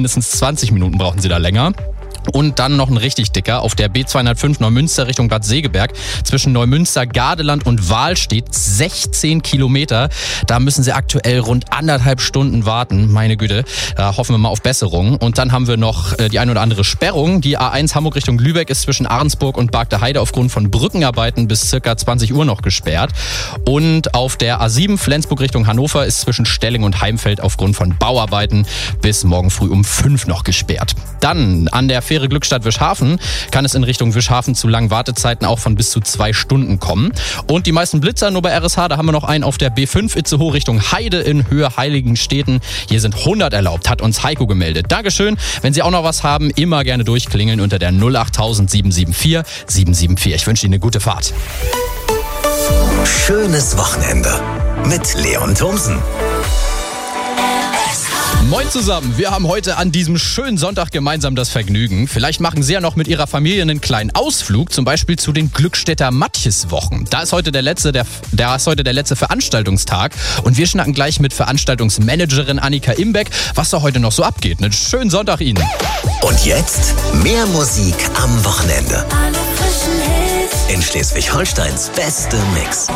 mindestens 20 Minuten brauchen Sie da länger. Und dann noch ein richtig dicker auf der B205 Neumünster Richtung Bad Segeberg. Zwischen Neumünster, Gardeland und Wahlstedt 16 Kilometer. Da müssen Sie aktuell rund 1,5 Stunden warten. Meine Güte, da hoffen wir mal auf Besserung. Und dann haben wir noch die ein oder andere Sperrung. Die A1 Hamburg Richtung Lübeck ist zwischen Ahrensburg und Bargteheide aufgrund von Brückenarbeiten bis circa 20 Uhr noch gesperrt. Und auf der A7 Flensburg Richtung Hannover ist zwischen Stelling und Heimfeld aufgrund von Bauarbeiten bis morgen früh um 5 noch gesperrt. Dann an der Fähre Glückstadt Wischhafen kann es in Richtung Wischhafen zu langen Wartezeiten auch von bis zu 2 Stunden kommen. Und die meisten Blitzer nur bei RSH, da haben wir noch einen auf der B5 Itzehoe Richtung Heide in Höhe Heiligenstädten. Hier sind 100 erlaubt, hat uns Heiko gemeldet. Dankeschön. Wenn Sie auch noch was haben, immer gerne durchklingeln unter der 08000 774 774. Ich wünsche Ihnen eine gute Fahrt. Schönes Wochenende mit Leon Thomsen. Moin zusammen, wir haben heute an diesem schönen Sonntag gemeinsam das Vergnügen. Vielleicht machen Sie ja noch mit Ihrer Familie einen kleinen Ausflug, zum Beispiel zu den Glückstädter Matjeswochen. Da ist heute der letzte Veranstaltungstag und wir schnacken gleich mit Veranstaltungsmanagerin Annika Imbeck, was da heute noch so abgeht. Einen schönen Sonntag Ihnen. Und jetzt mehr Musik am Wochenende. Alle frischen Hits. In Schleswig-Holsteins beste Mix.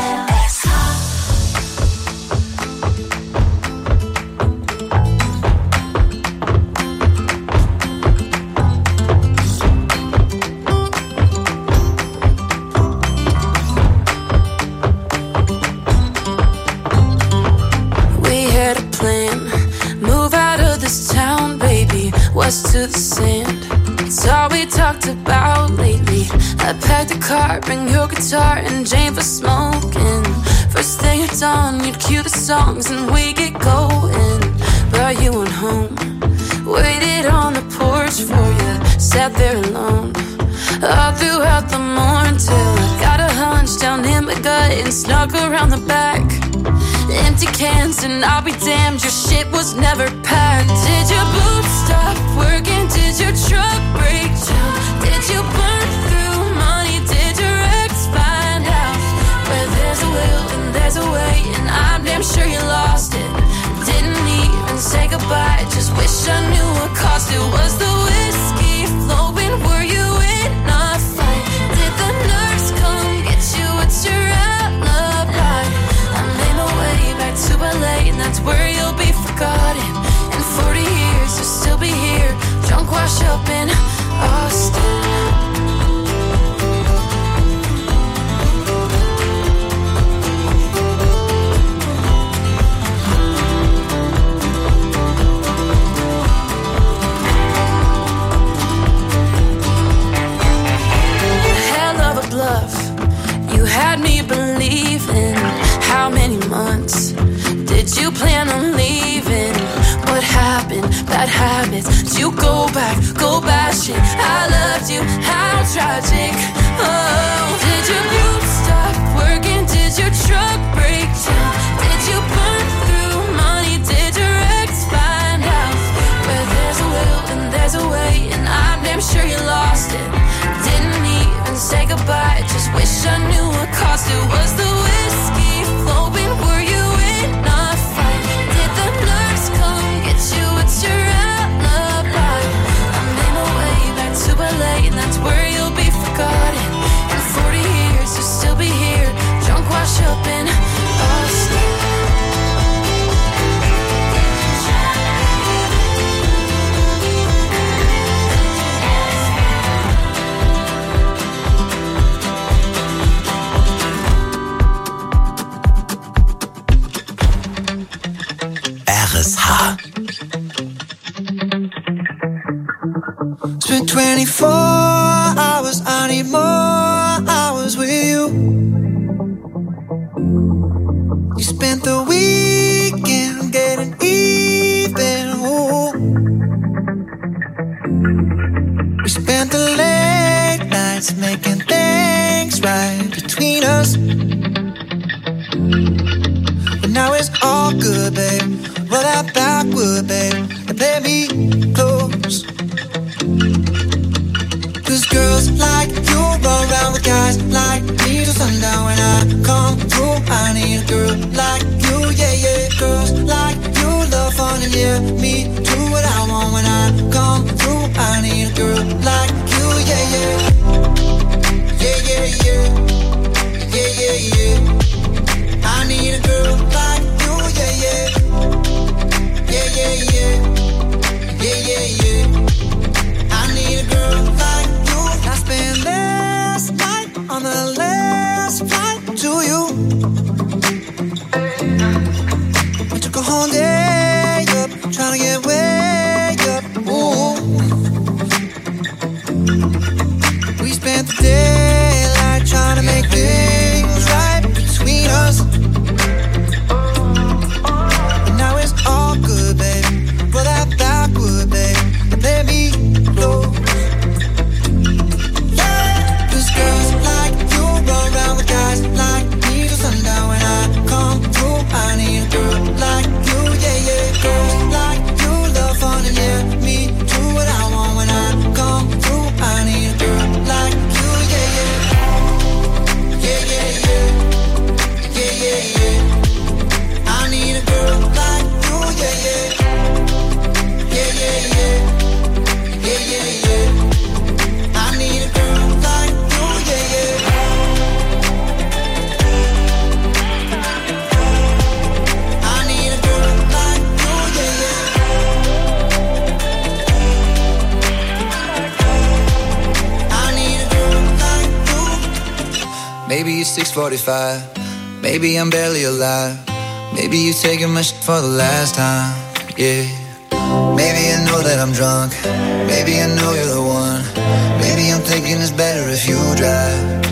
To the sand, it's all we talked about lately. I packed a car, bring your guitar and Jane for smoking. First thing at dawn, you'd cue the songs and we get going. But you went home, waited on the porch for you, sat there alone all throughout the morning till I got a hunch down in my gut and snuck around the back. Empty cans and I'll be damned, your shit was never packed. Did your boobs stop working? Did your truck break down? Did you burn through money? Did your ex find out? Where there's a will and there's a way, and I'm damn sure you lost it. Didn't even say goodbye, just wish I knew what caused it. Was the whiskey flowing? Were you in a fight? Did the nurse come get you? What's your alibi? I made my way back to LA, and that's where you'll be forgotten. In 40 years, you'll still be here, drunk, washed up in Austin. You had me believing. How many months did you plan on leaving? What happened? Bad habits. Did you go back? Go bash it. I loved you. How tragic. Oh, did your boobs stop working? Did your truck break down? Did you burn through money? Did your ex find out? Where there's a will and there's a way, and I'm damn sure you lost it. Didn't even say goodbye, just wish I knew what caused it. Was the whiskey flowing? Were you in a fight? Did the nurse come get you? What's your alibi? I made my way back to LA, and that's where you'll be forgotten. In 40 years, you'll still be here, drunk, washed up in Austin. RSH. Spent 24 hours, I need more hours with you. You spent the weekend getting even. Ooh. We spent the late nights making things right between us. But now it's all good, babe. Roll that backward, babe, and play me close. Cause girls like you run around with guys like me till sundown. When I come through, I need a girl like you, yeah, yeah. Girls like you love fun and yeah, me do what I want when I Maybe it's 6:45. Maybe I'm barely alive. Maybe you taking my shit for the last time. Yeah. Maybe I know that I'm drunk. Maybe I know you're the one. Maybe I'm thinking it's better if you drive.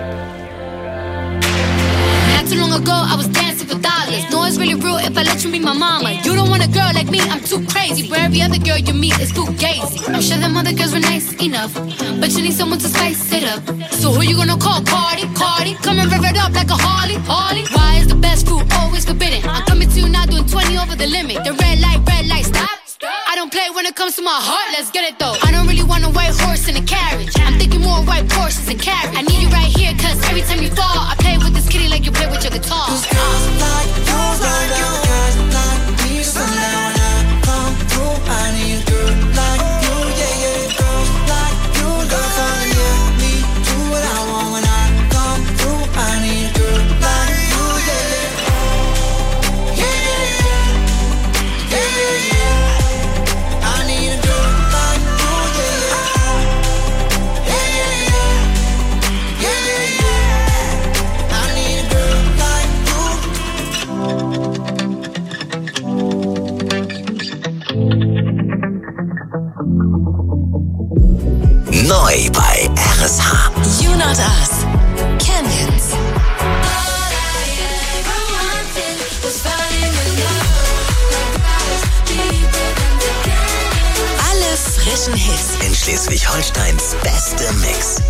Not too long ago, I was dancing for dollars. No, it's really real if I let you be my mama. You don't want a girl like me, I'm too crazy. Where every other girl you meet is too gazy. I'm sure them other girls were nice enough, but you need someone to spice it up. So who you gonna call? Cardi? Come and rev it up like a Harley. Why is the best food always forbidden? I'm coming to you now doing 20 over the limit. The red light, stop. I don't play when it comes to my heart, let's get it though. I don't really want a white horse in a carriage. I'm thinking more white Porsches and carriage. I need you right here, cause every time you fall, I play with this kitty like you play with your guitar. Cause girls like you, guys like me. Sundown when I come through, I need a girl like you, yeah, yeah. Girls like you, girls only let me do what I want when I come through. I need a girl like you, yeah, yeah. Yeah, yeah, yeah, yeah. I need a girl like you, yeah, yeah. Yeah, yeah, yeah, yeah. I need a girl like you. Neu bei RSH. You Not Us. Canyons. Alle frischen Hits. In Schleswig-Holsteins beste Mix.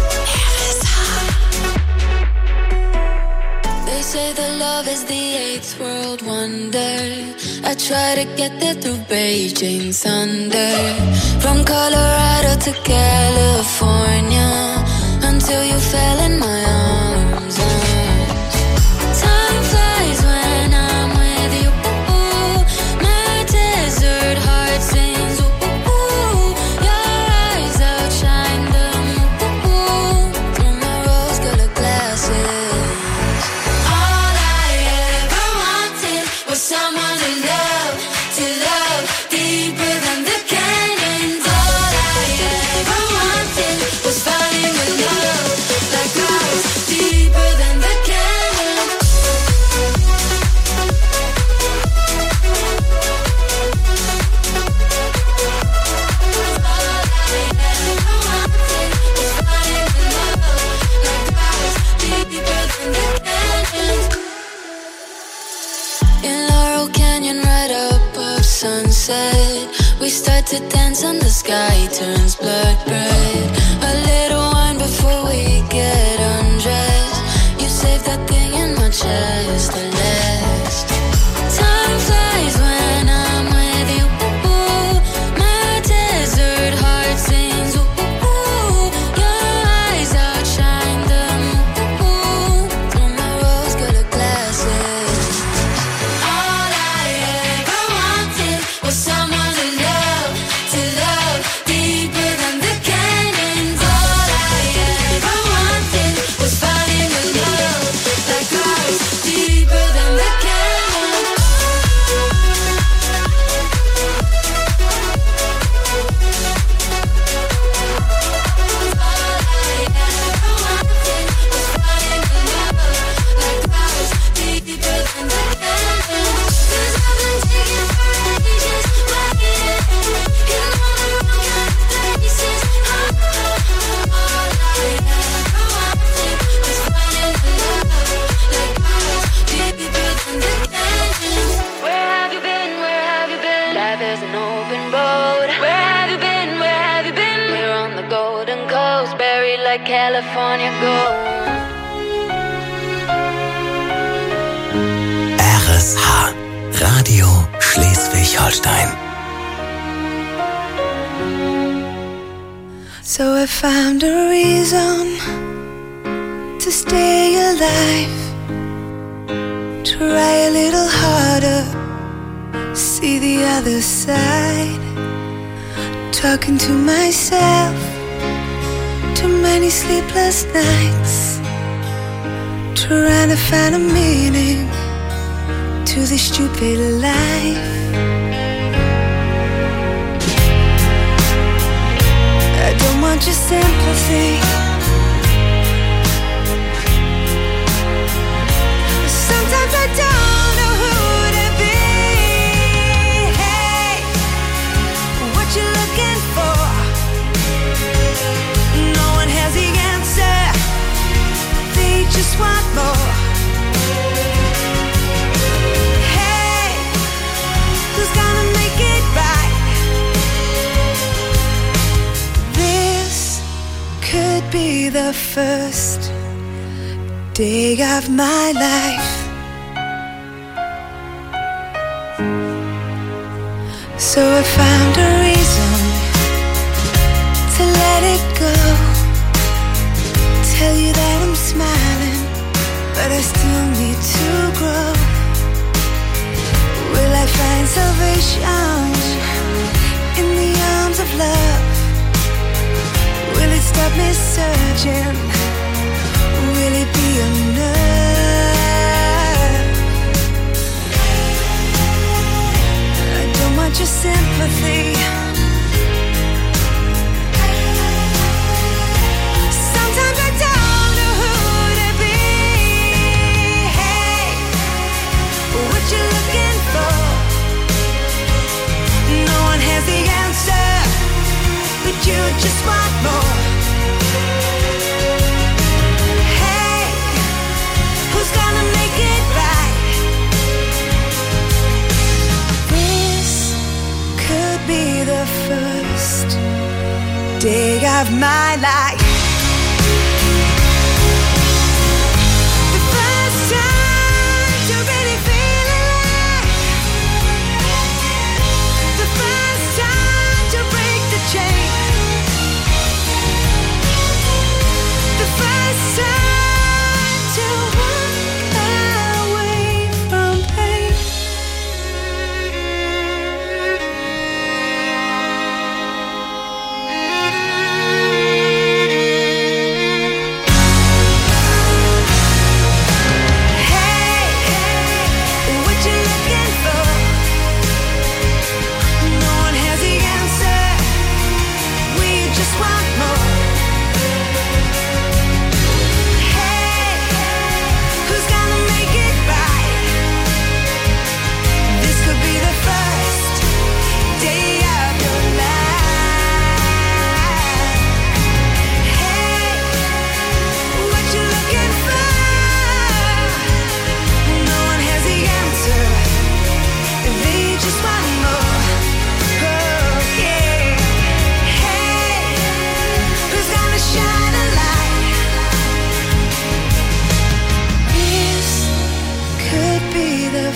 They say that love is the eighth world wonder. I try to get there through Beijing thunder. From Colorado to California, until you fell in my arms. Time flies when I'm with you. My desert heart sings. Your eyes outshine them. Through my rose-colored glasses. All I ever wanted was someone to love deeper than the canyons. All I ever wanted was falling in love like ours, deeper than the canyons. All I ever wanted was falling in love like ours, deeper than the canyons. In Laurel Canyon, right above sunset, we start to dance and the sky turns blood red. A little wine before we get undressed. You save that thing in my chest, the last. Time flies when I'm with you. My desert heart sings. Your eyes outshine them. Through my rose-colored glasses. All I ever wanted was someone to love deeper than the canyons. All I ever wanted was falling in love like ours, deeper than the canyons. All I ever wanted was falling in love like ours, deeper than the canyons. 'Cause I've been taking for ages, waiting in all the wrong places. All I ever wanted was falling in love like ours, deeper than the canyons. Where have you been? Where have you been? Life is an open road. Where have you been? Where have you been? We're on the Golden Coast, buried like California gold. RSH. Radio Schleswig-Holstein. So I found a reason to stay alive. Try a little harder, see the other side. Talking to myself, too many sleepless nights. Trying to find a meaning to this stupid life. I don't want your sympathy. looking for. No one has the answer. They just want more. Hey, who's gonna make it right? This could be the first day of my life. So I found a reason to let it go. Tell you that I'm smiling, but I still need to grow. Will I find salvation in the arms of love? Will it stop me searching? Will it be enough? I don't want your sympathy. Sometimes I don't know who to be. Hey, what you looking for? No one has the answer, but you just want more. Hey, who's gonna make it right? This could be the first day of my life. The first time to really feel alive. The first time to break the chain. The first time to walk away from pain. Hey, what you looking for? No one has the answer. We just want more. Hey, who's gonna make it right? This could be the first day of your life. Hey, what you looking for? No one has the answer. They just want more. Oh, yeah. Hey, who's gonna shine a light? This could be the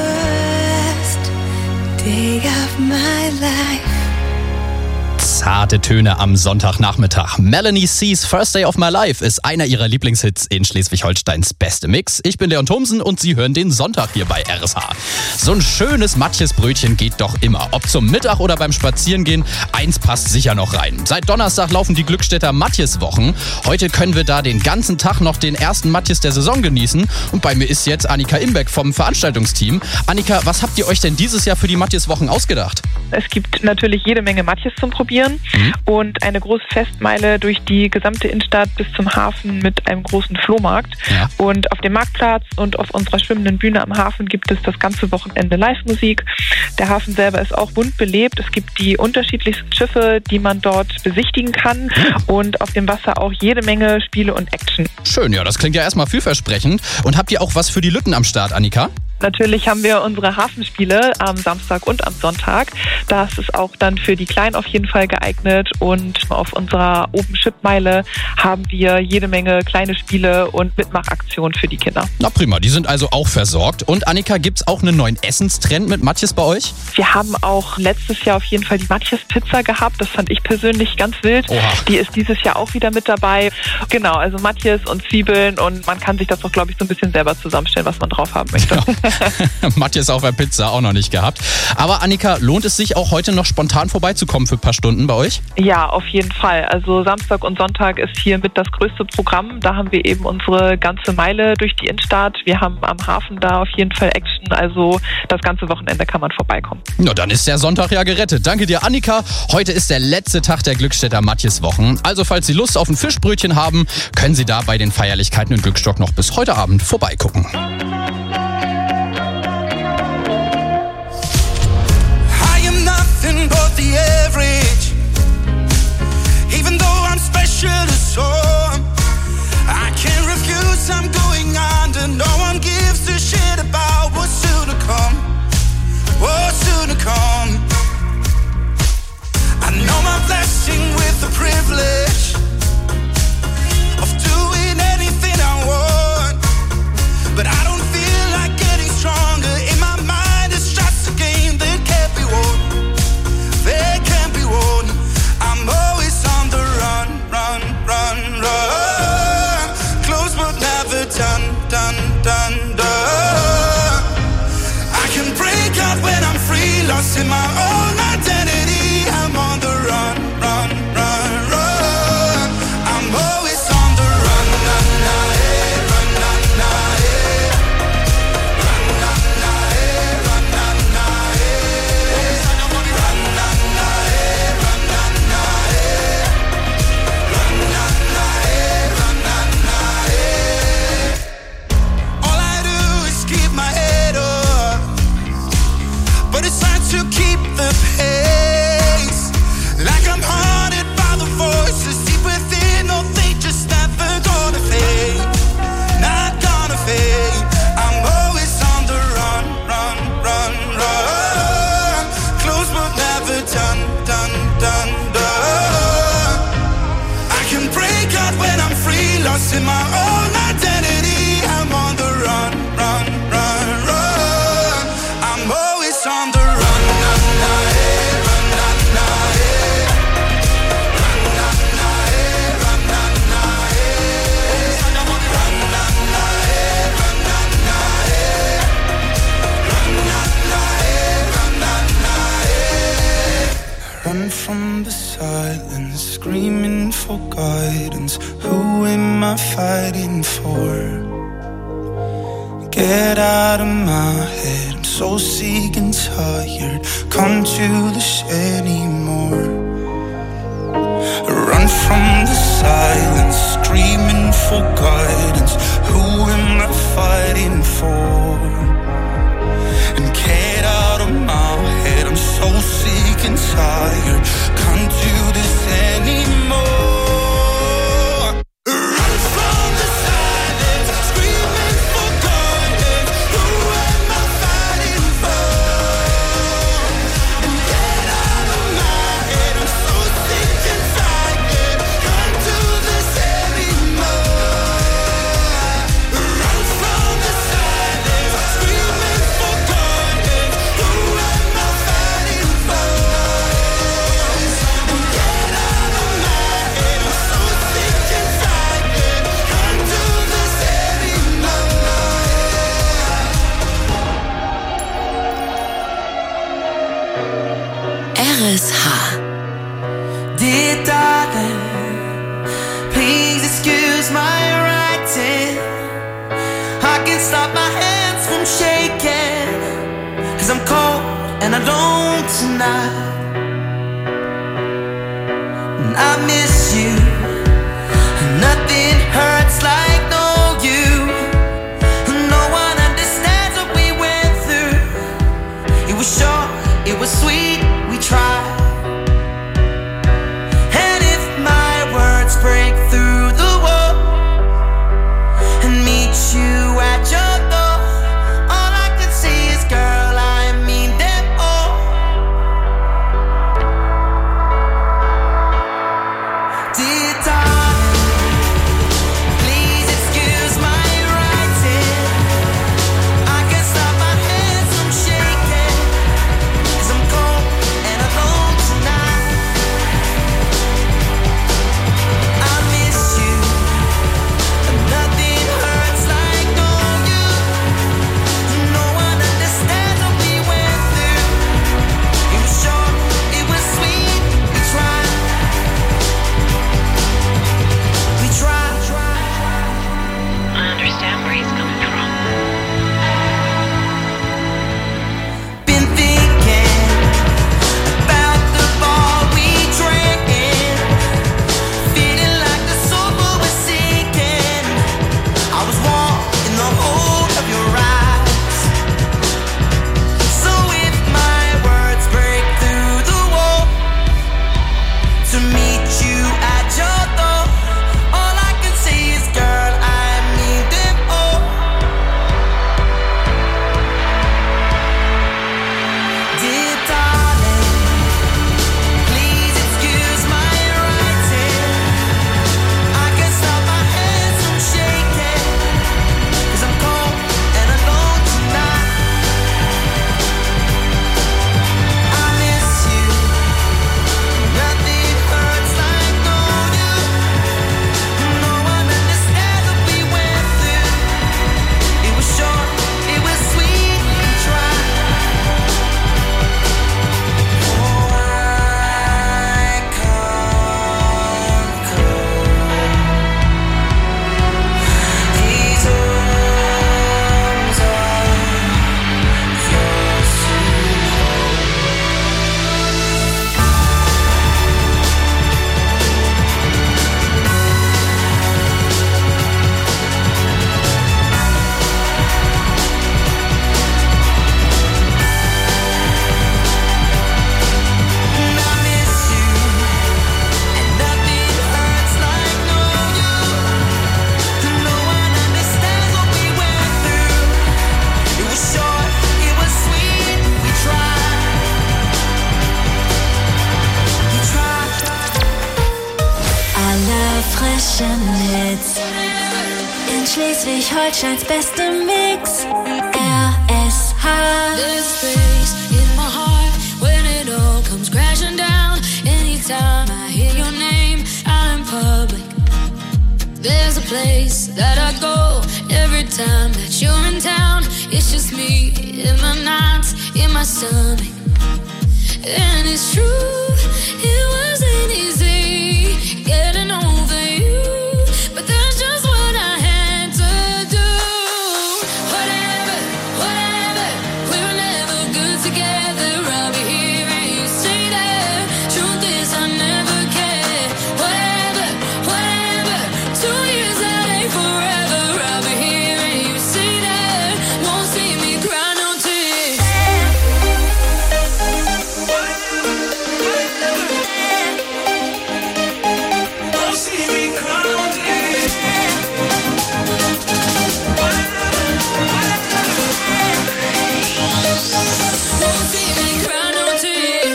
first day of my life. Zarte Töne am Sonntagnachmittag. Melanie C's First Day of My Life ist einer ihrer Lieblingshits in Schleswig-Holsteins Beste Mix. Ich bin Leon Thomsen und Sie hören den Sonntag hier bei RSH. So ein schönes Matjesbrötchen geht doch immer. Ob zum Mittag oder beim Spazierengehen, eins passt sicher noch rein. Seit Donnerstag laufen die Glückstädter Matjeswochen. Heute können wir da den ganzen Tag noch den ersten Matjes der Saison genießen. Und bei mir ist jetzt Annika Imbeck vom Veranstaltungsteam. Annika, was habt ihr euch denn dieses Jahr für die Matjeswochen ausgedacht? Es gibt natürlich jede Menge Matjes zum Probieren und eine große Festmeile durch die gesamte Innenstadt bis zum Hafen mit einem großen Flohmarkt. Ja. Und auf dem Marktplatz und auf unserer schwimmenden Bühne am Hafen gibt es das ganze Wochenende Live-Musik. Der Hafen selber ist auch bunt belebt. Es gibt die unterschiedlichsten Schiffe, die man dort besichtigen kann und auf dem Wasser auch jede Menge Spiele und Action. Schön, ja, das klingt ja erstmal vielversprechend. Und habt ihr auch was für die Lütten am Start, Annika? Natürlich haben wir unsere Hafenspiele am Samstag und am Sonntag. Das ist auch dann für die Kleinen auf jeden Fall geeignet. Und auf unserer Open Ship Meile haben wir jede Menge kleine Spiele und Mitmachaktionen für die Kinder. Na prima, die sind also auch versorgt. Und Annika, gibt's auch einen neuen Essenstrend mit Matjes bei euch? Wir haben auch letztes Jahr auf jeden Fall die Matjes Pizza gehabt. Das fand ich persönlich ganz wild. Oha. Die ist dieses Jahr auch wieder mit dabei. Genau, also Matjes und Zwiebeln. Und man kann sich das auch, glaube ich, so ein bisschen selber zusammenstellen, was man drauf haben möchte. Ja. Matjes auf der Pizza auch noch nicht gehabt. Aber Annika, lohnt es sich auch heute noch spontan vorbeizukommen für ein paar Stunden bei euch? Ja, auf jeden Fall. Also Samstag und Sonntag ist hier mit das größte Programm. Da haben wir eben unsere ganze Meile durch die Innenstadt. Wir haben am Hafen da auf jeden Fall Action. Also das ganze Wochenende kann man vorbeikommen. Na, dann ist der Sonntag ja gerettet. Danke dir, Annika. Heute ist der letzte Tag der Glückstädter Matjeswochen. Also falls Sie Lust auf ein Fischbrötchen haben, können Sie da bei den Feierlichkeiten in Glückstock noch bis heute Abend vorbeigucken. I am nothing but the average. silence, screaming for guidance. Who am I fighting for? Get out of my head, I'm so sick and tired. Can't do this anymore. Run from the silence, screaming for guidance. Who am I fighting for? And get out of my head, I'm so sick and tired. Can't do this anymore. RSH. Dear darling, please excuse my writing. I can't stop my hands from shaking, 'cause I'm cold and alone tonight. And I miss you, and nothing hurts like no you. No one understands what we went through. It was short, it was sweet, we tried. And if my words break through the wall and meet you at your door, all I can say is, girl, I mean them all. Dear darling, please excuse my writing. I can't stop my hands from shaking, 'cause I'm cold and alone tonight. I miss you, and nothing hurts like knowing you. No one understands what we went through. It was short, it was sweet, we tried. We tried. I understand where he's coming from. Been thinking about the ball we drank in, feeling like the soul was sinking. I was warm in the hold of your eyes. So if my words break through the wall to meet you at your door, all I can say is, girl, I mean them all. Dear darling, please excuse my writing. I can't stop my hands from shaking, 'cause I'm cold and alone tonight. I miss you, nothing hurts like knowing you. No one understands what we went through. It was short, it was sweet, we tried. Oh, I can't go. These arms are yours to hold. And I miss you, and nothing hurts like knowing you. No one understands what we went through. It was short, it was sweet, we tried. We tried. Alle frischen Hits in Schleswig-Holsteins beste Mix. RSH. There's space in my heart when it all comes crashing down. Anytime I hear your name out in public, there's a place that I go every time that you're in town. It's just me in my nights, in my stomach. And it's true, It wasn't easy getting over you, but that's just what I had to do. Whatever, we were never good together. I'll be here and you say that. Truth is I never cared. Whatever, 2 years that ain't forever. I'll be here and you say that. Won't see me cry no tears. Won't see me cry no tears. Won't see me cry no tears.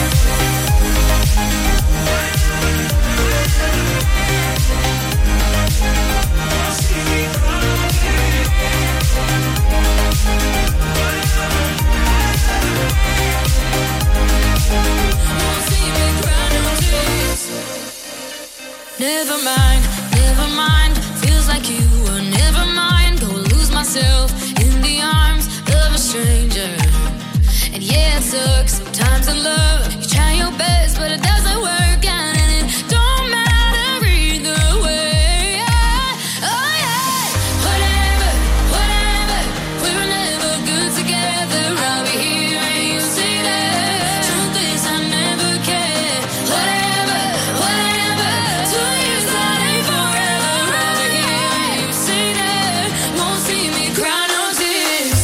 Won't see me cry no tears. Never mind, feels like you were never mine. Go lose myself in the arms of a stranger. And yeah, it sucks sometimes in love. You try your best, but it doesn't work out, and it don't matter either way. Oh yeah, whatever, we were never good together. I'll be here and you say that. Truth is I never cared. Whatever, 2 years that ain't forever. I'll be here and you say that. Won't see me cry no tears.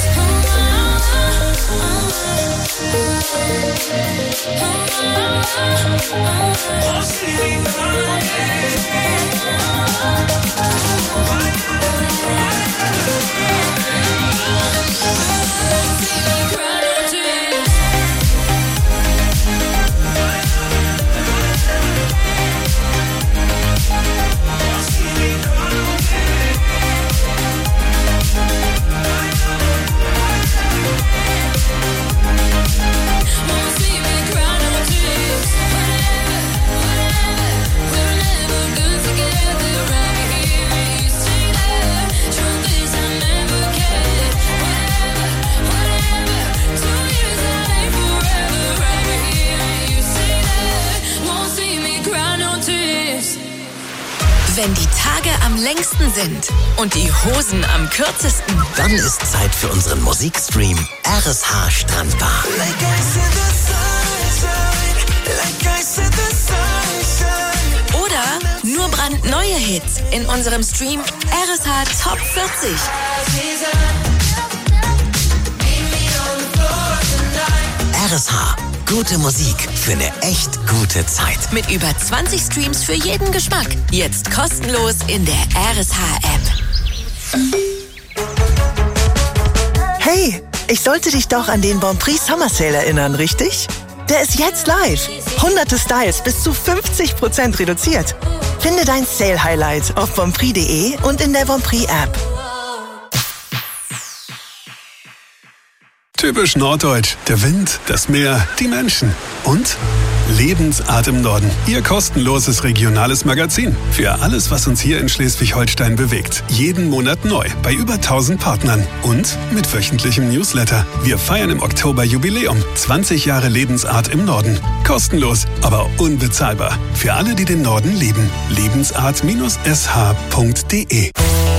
Won't see me cry no Wenn die Tage am längsten sind und die Hosen am kürzesten, Dann ist Zeit für unseren Musikstream RSH Strandbar. Like I said, the sunshine. Like I said, the sunshine. oder nur brandneue Hits in unserem Stream RSH Top 40. RSH. Gute Musik für eine echt gute Zeit. Mit über 20 Streams für jeden Geschmack. Jetzt kostenlos in der RSH-App. Hey, ich sollte dich doch an den Bonprix Summer Sale erinnern, richtig? Der ist jetzt live. Hunderte Styles bis zu 50% reduziert. Finde dein Sale-Highlight auf bonprix.de und in der Bonprix-App. Typisch norddeutsch. Der Wind, das Meer, die Menschen. Und Lebensart im Norden. Ihr kostenloses regionales Magazin. Für alles, was uns hier in Schleswig-Holstein bewegt. Jeden Monat neu. Bei über 1000 Partnern. Und mit wöchentlichem Newsletter. Wir feiern im Oktober Jubiläum. 20 Jahre Lebensart im Norden. Kostenlos, aber unbezahlbar. Für alle, die den Norden lieben. Lebensart-sh.de.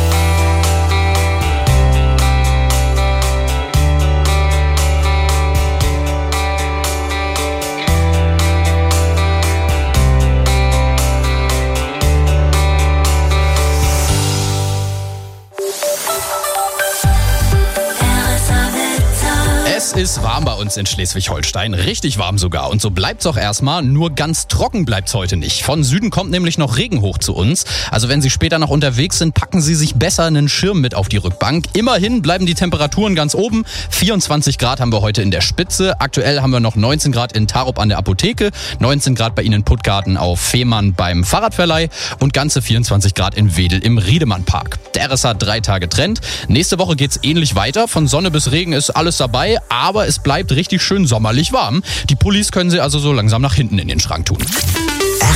Es ist warm bei uns in Schleswig-Holstein, richtig warm sogar. Und so bleibt's auch erstmal, nur ganz trocken bleibt's heute nicht. Von Süden kommt nämlich noch Regen hoch zu uns. Also wenn Sie später noch unterwegs sind, packen Sie sich besser einen Schirm mit auf die Rückbank. Immerhin bleiben die Temperaturen ganz oben. 24 Grad haben wir heute in der Spitze. Aktuell haben wir noch 19 Grad in Tarup an der Apotheke, 19 Grad bei Ihnen in Puttgarten auf Fehmarn beim Fahrradverleih und ganze 24 Grad in Wedel im Riedemann-Park. Der RSH 3 Tage Trend. Nächste Woche geht's ähnlich weiter. Von Sonne bis Regen ist alles dabei, aber es bleibt richtig schön sommerlich warm. Die Pullis können Sie also so langsam nach hinten in den Schrank tun.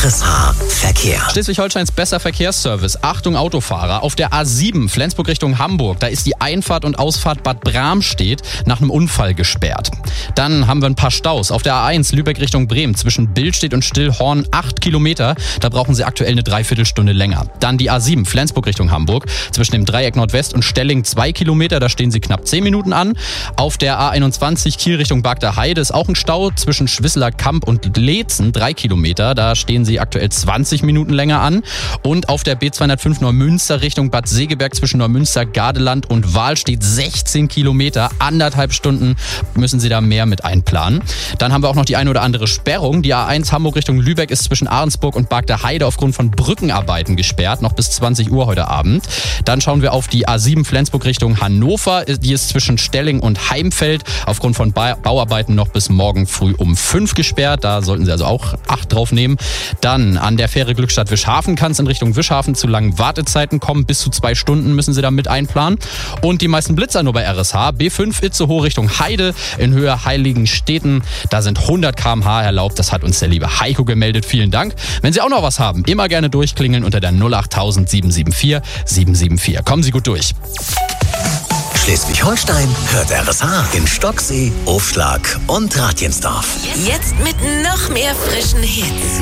RSH Verkehr. Schleswig-Holsteins bester Verkehrsservice. Achtung Autofahrer. Auf der A7 Flensburg Richtung Hamburg, da ist die Einfahrt und Ausfahrt Bad Bramstedt nach einem Unfall gesperrt. Dann haben wir ein paar Staus. Auf der A1 Lübeck Richtung Bremen zwischen Billstedt und Stillhorn 8 Kilometer. Da brauchen Sie aktuell eine Dreiviertelstunde länger. Dann die A7 Flensburg Richtung Hamburg zwischen dem Dreieck Nordwest und Stelling 2 Kilometer. Da stehen Sie knapp 10 Minuten an. Auf der A21 Kiel Richtung Bagder Heide ist auch ein Stau zwischen Schwisseler Kamp und Leetzen 3 Kilometer. Da stehen Sie aktuell 20 Minuten länger an. Und auf der B205 Neumünster Richtung Bad Segeberg zwischen Neumünster, Gardeland und Wahl steht 16 Kilometer. 1,5 Stunden müssen Sie da mehr mit einplanen. Dann haben wir auch noch die eine oder andere Sperrung. Die A1 Hamburg Richtung Lübeck ist zwischen Ahrensburg und Bagder Heide aufgrund von Brückenarbeiten gesperrt, noch bis 20 Uhr heute Abend. Dann schauen wir auf die A7 Flensburg Richtung Hannover. Die ist zwischen Stelling und Heimfeld aufgrund von Bauarbeiten noch bis morgen früh um 5 gesperrt. Da sollten Sie also auch Acht drauf nehmen. Dann an der Fähre Glückstadt Wischhafen kann es in Richtung Wischhafen zu langen Wartezeiten kommen. Bis zu 2 Stunden müssen Sie da mit einplanen. Und die meisten Blitzer nur bei RSH. B5 Itzehoe Richtung Heide in Höhe Heiligenstädten. Da sind 100 km/h erlaubt. Das hat uns der liebe Heiko gemeldet. Vielen Dank. Wenn Sie auch noch was haben, immer gerne durchklingeln unter der 08000 774 774. Kommen Sie gut durch. Schleswig-Holstein hört RSH in Stocksee, Aufschlag und Ratjensdorf. Jetzt mit noch mehr frischen Hits.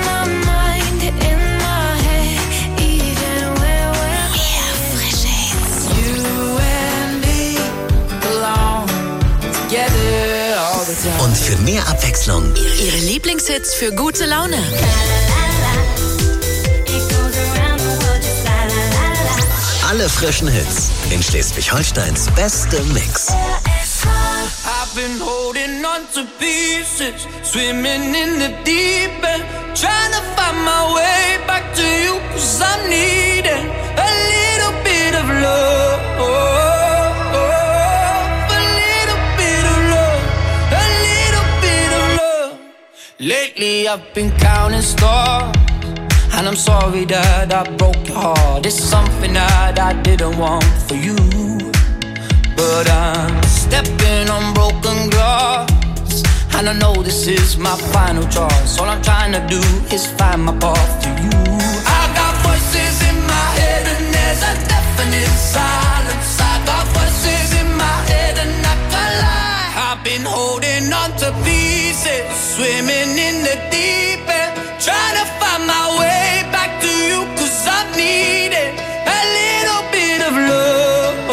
Mehr frische Hits. Und für mehr Abwechslung Ihre Lieblingshits für gute Laune. alle frischen Hits in Schleswig-Holsteins bestem Mix. I've been holding on to pieces, swimming in the deep end, trying to find my way back to you, 'cause I'm needing a little bit of love, a little bit of love, a little bit of love. Lately I've been counting stars, and I'm sorry that I broke your heart. It's something that I didn't want for you, but I'm stepping on broken glass, and I know this is my final choice. All I'm trying to do is find my path to you. I got voices in my head and there's a definite silence. I got voices in my head and I can't lie. I've been holding on to pieces, swimming in the deep end, trying to find my way back to you, 'cause I needed a little bit of love.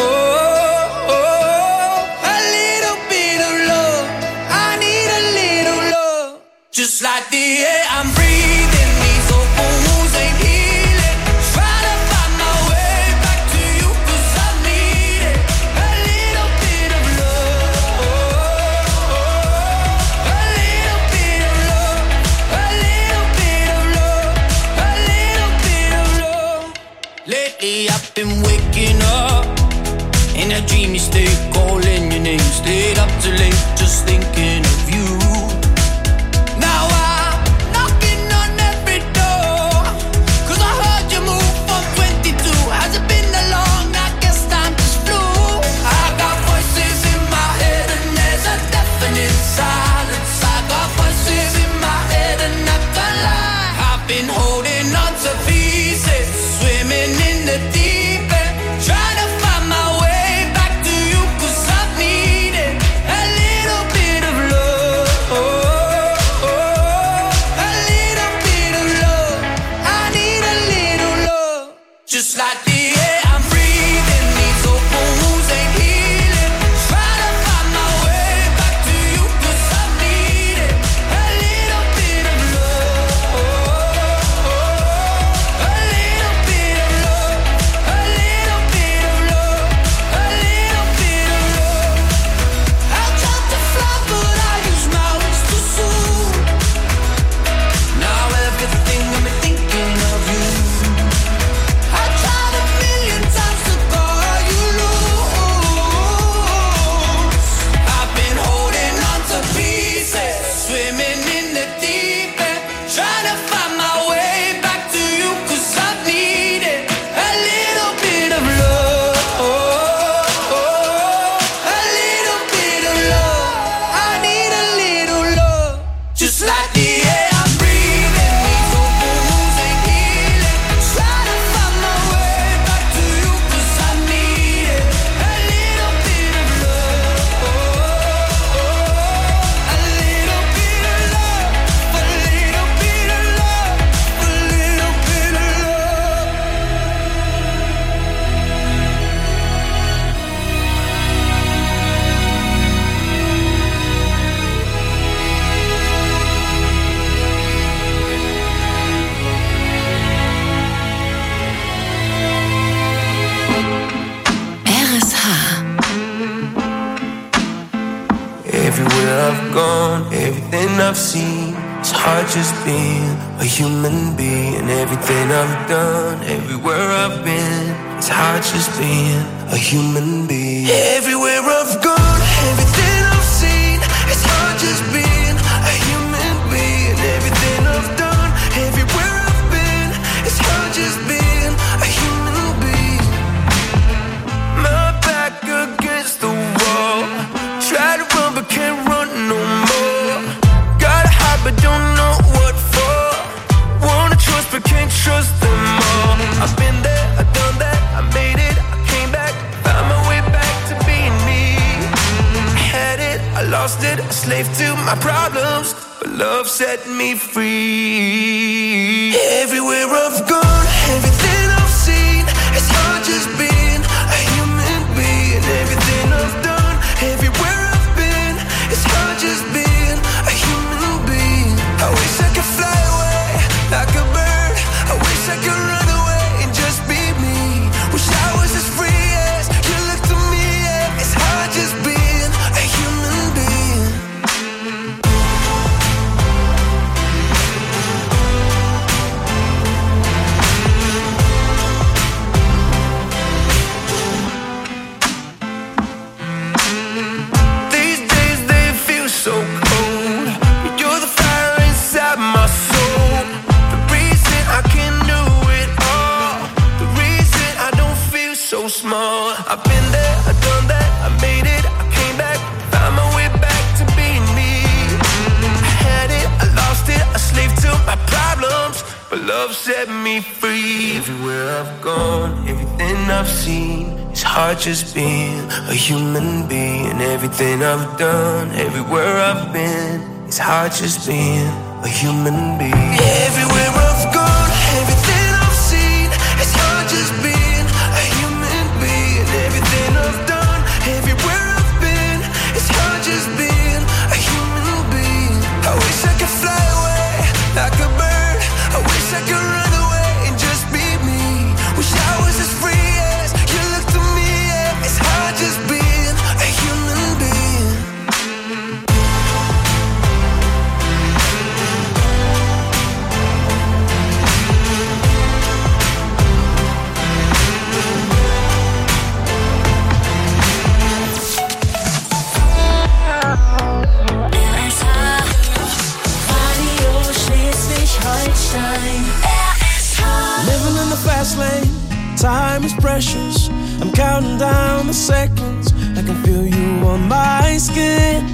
Just like the air I'm breathing, these open wounds ain't healing. Trying to find my way back to you, 'cause I need it. A little bit of love, a little bit of love, a little bit of love, a little bit of love. Lately I've been waking up in a dreamy state, calling your name. Stayed up too late, just thinking of you. Now I'm knocking on every door, 'cause I heard you move from 22. Has it been that long? I guess time just flew. I got voices in my head and there's a definite silence. I got voices in my head and I can't lie. I've been holding on to pieces, swimming in the deep end, trying to find my way back to you, 'cause I needed a little bit of love. Just like the air I'm breathing, these open wounds ain't healing. Try to find my way back to you, 'cause I need it. A little bit of love, a little bit of love, a little bit of love, a little bit of love. I tried to fly but I use my wings too soon. Now everything got me thinking of you. Just like the air I'm breathing, these open I've seen, it's hard just being a human being. Everything I've done, everywhere I've been, it's hard just being a human being. Everywhere I've gone, everything I've seen, it's hard just being a human being. Everything I've done, everywhere I've been, it's hard just being a human being. My back against the wall, try to run but can't run no more. Gotta hide but don't know what for. Wanna trust but can't trust them all. I've been there, I've done that, I made it, I came back, found my way back to being me. I had it, I lost it, a slave to my problems, but love set me free. Everywhere I've gone, everything I've seen, it's hard just being a human being. Everything I've done, everywhere I've been, it's hard just being a human being. I wish I could fly away like a bird. I wish I could run away and just be me. Wish I was as free as you look to me. Yeah. It's hard just being a human being. These days they feel so cold, but you're the fire inside my soul. The reason I can do it all, the reason I don't feel so small. I've been there, I've done that, I made it, I came back, found my way back to being me. I had it, I lost it, a slave to my problems, but love set me free. Everywhere I've gone, everything I've seen, it's hard just being a human being. Everything I've done, everywhere I've been, it's hard just being a human being. Everywhere I've gone, everything I've seen, it's hard just being a human being. Everything I've done, everywhere I've been, it's hard just being a human being. I wish I could fly away like a bird. I wish I could run away and just be me. Wish I was as free as you look to me. Yeah. It's hard just being a human being. RSH, Radio Schleswig-Holstein. RSH. Living in the fast lane, time is precious. I'm counting down the seconds, I can feel you on my skin.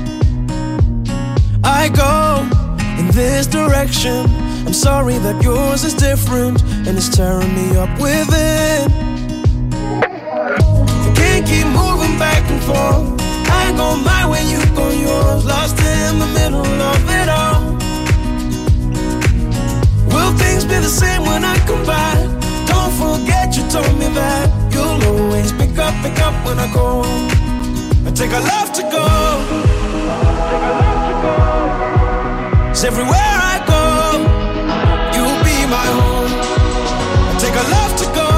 I go in this direction, I'm sorry that yours is different, and it's tearing me up within. I can't keep moving back and forth, I go my way, you go yours, lost in the middle of it all. Will things be the same when I come back? Don't forget you told me that you'll always pick up when I go. I take a love to go. 'Cause everywhere I go, you'll be my home. I take a love to go.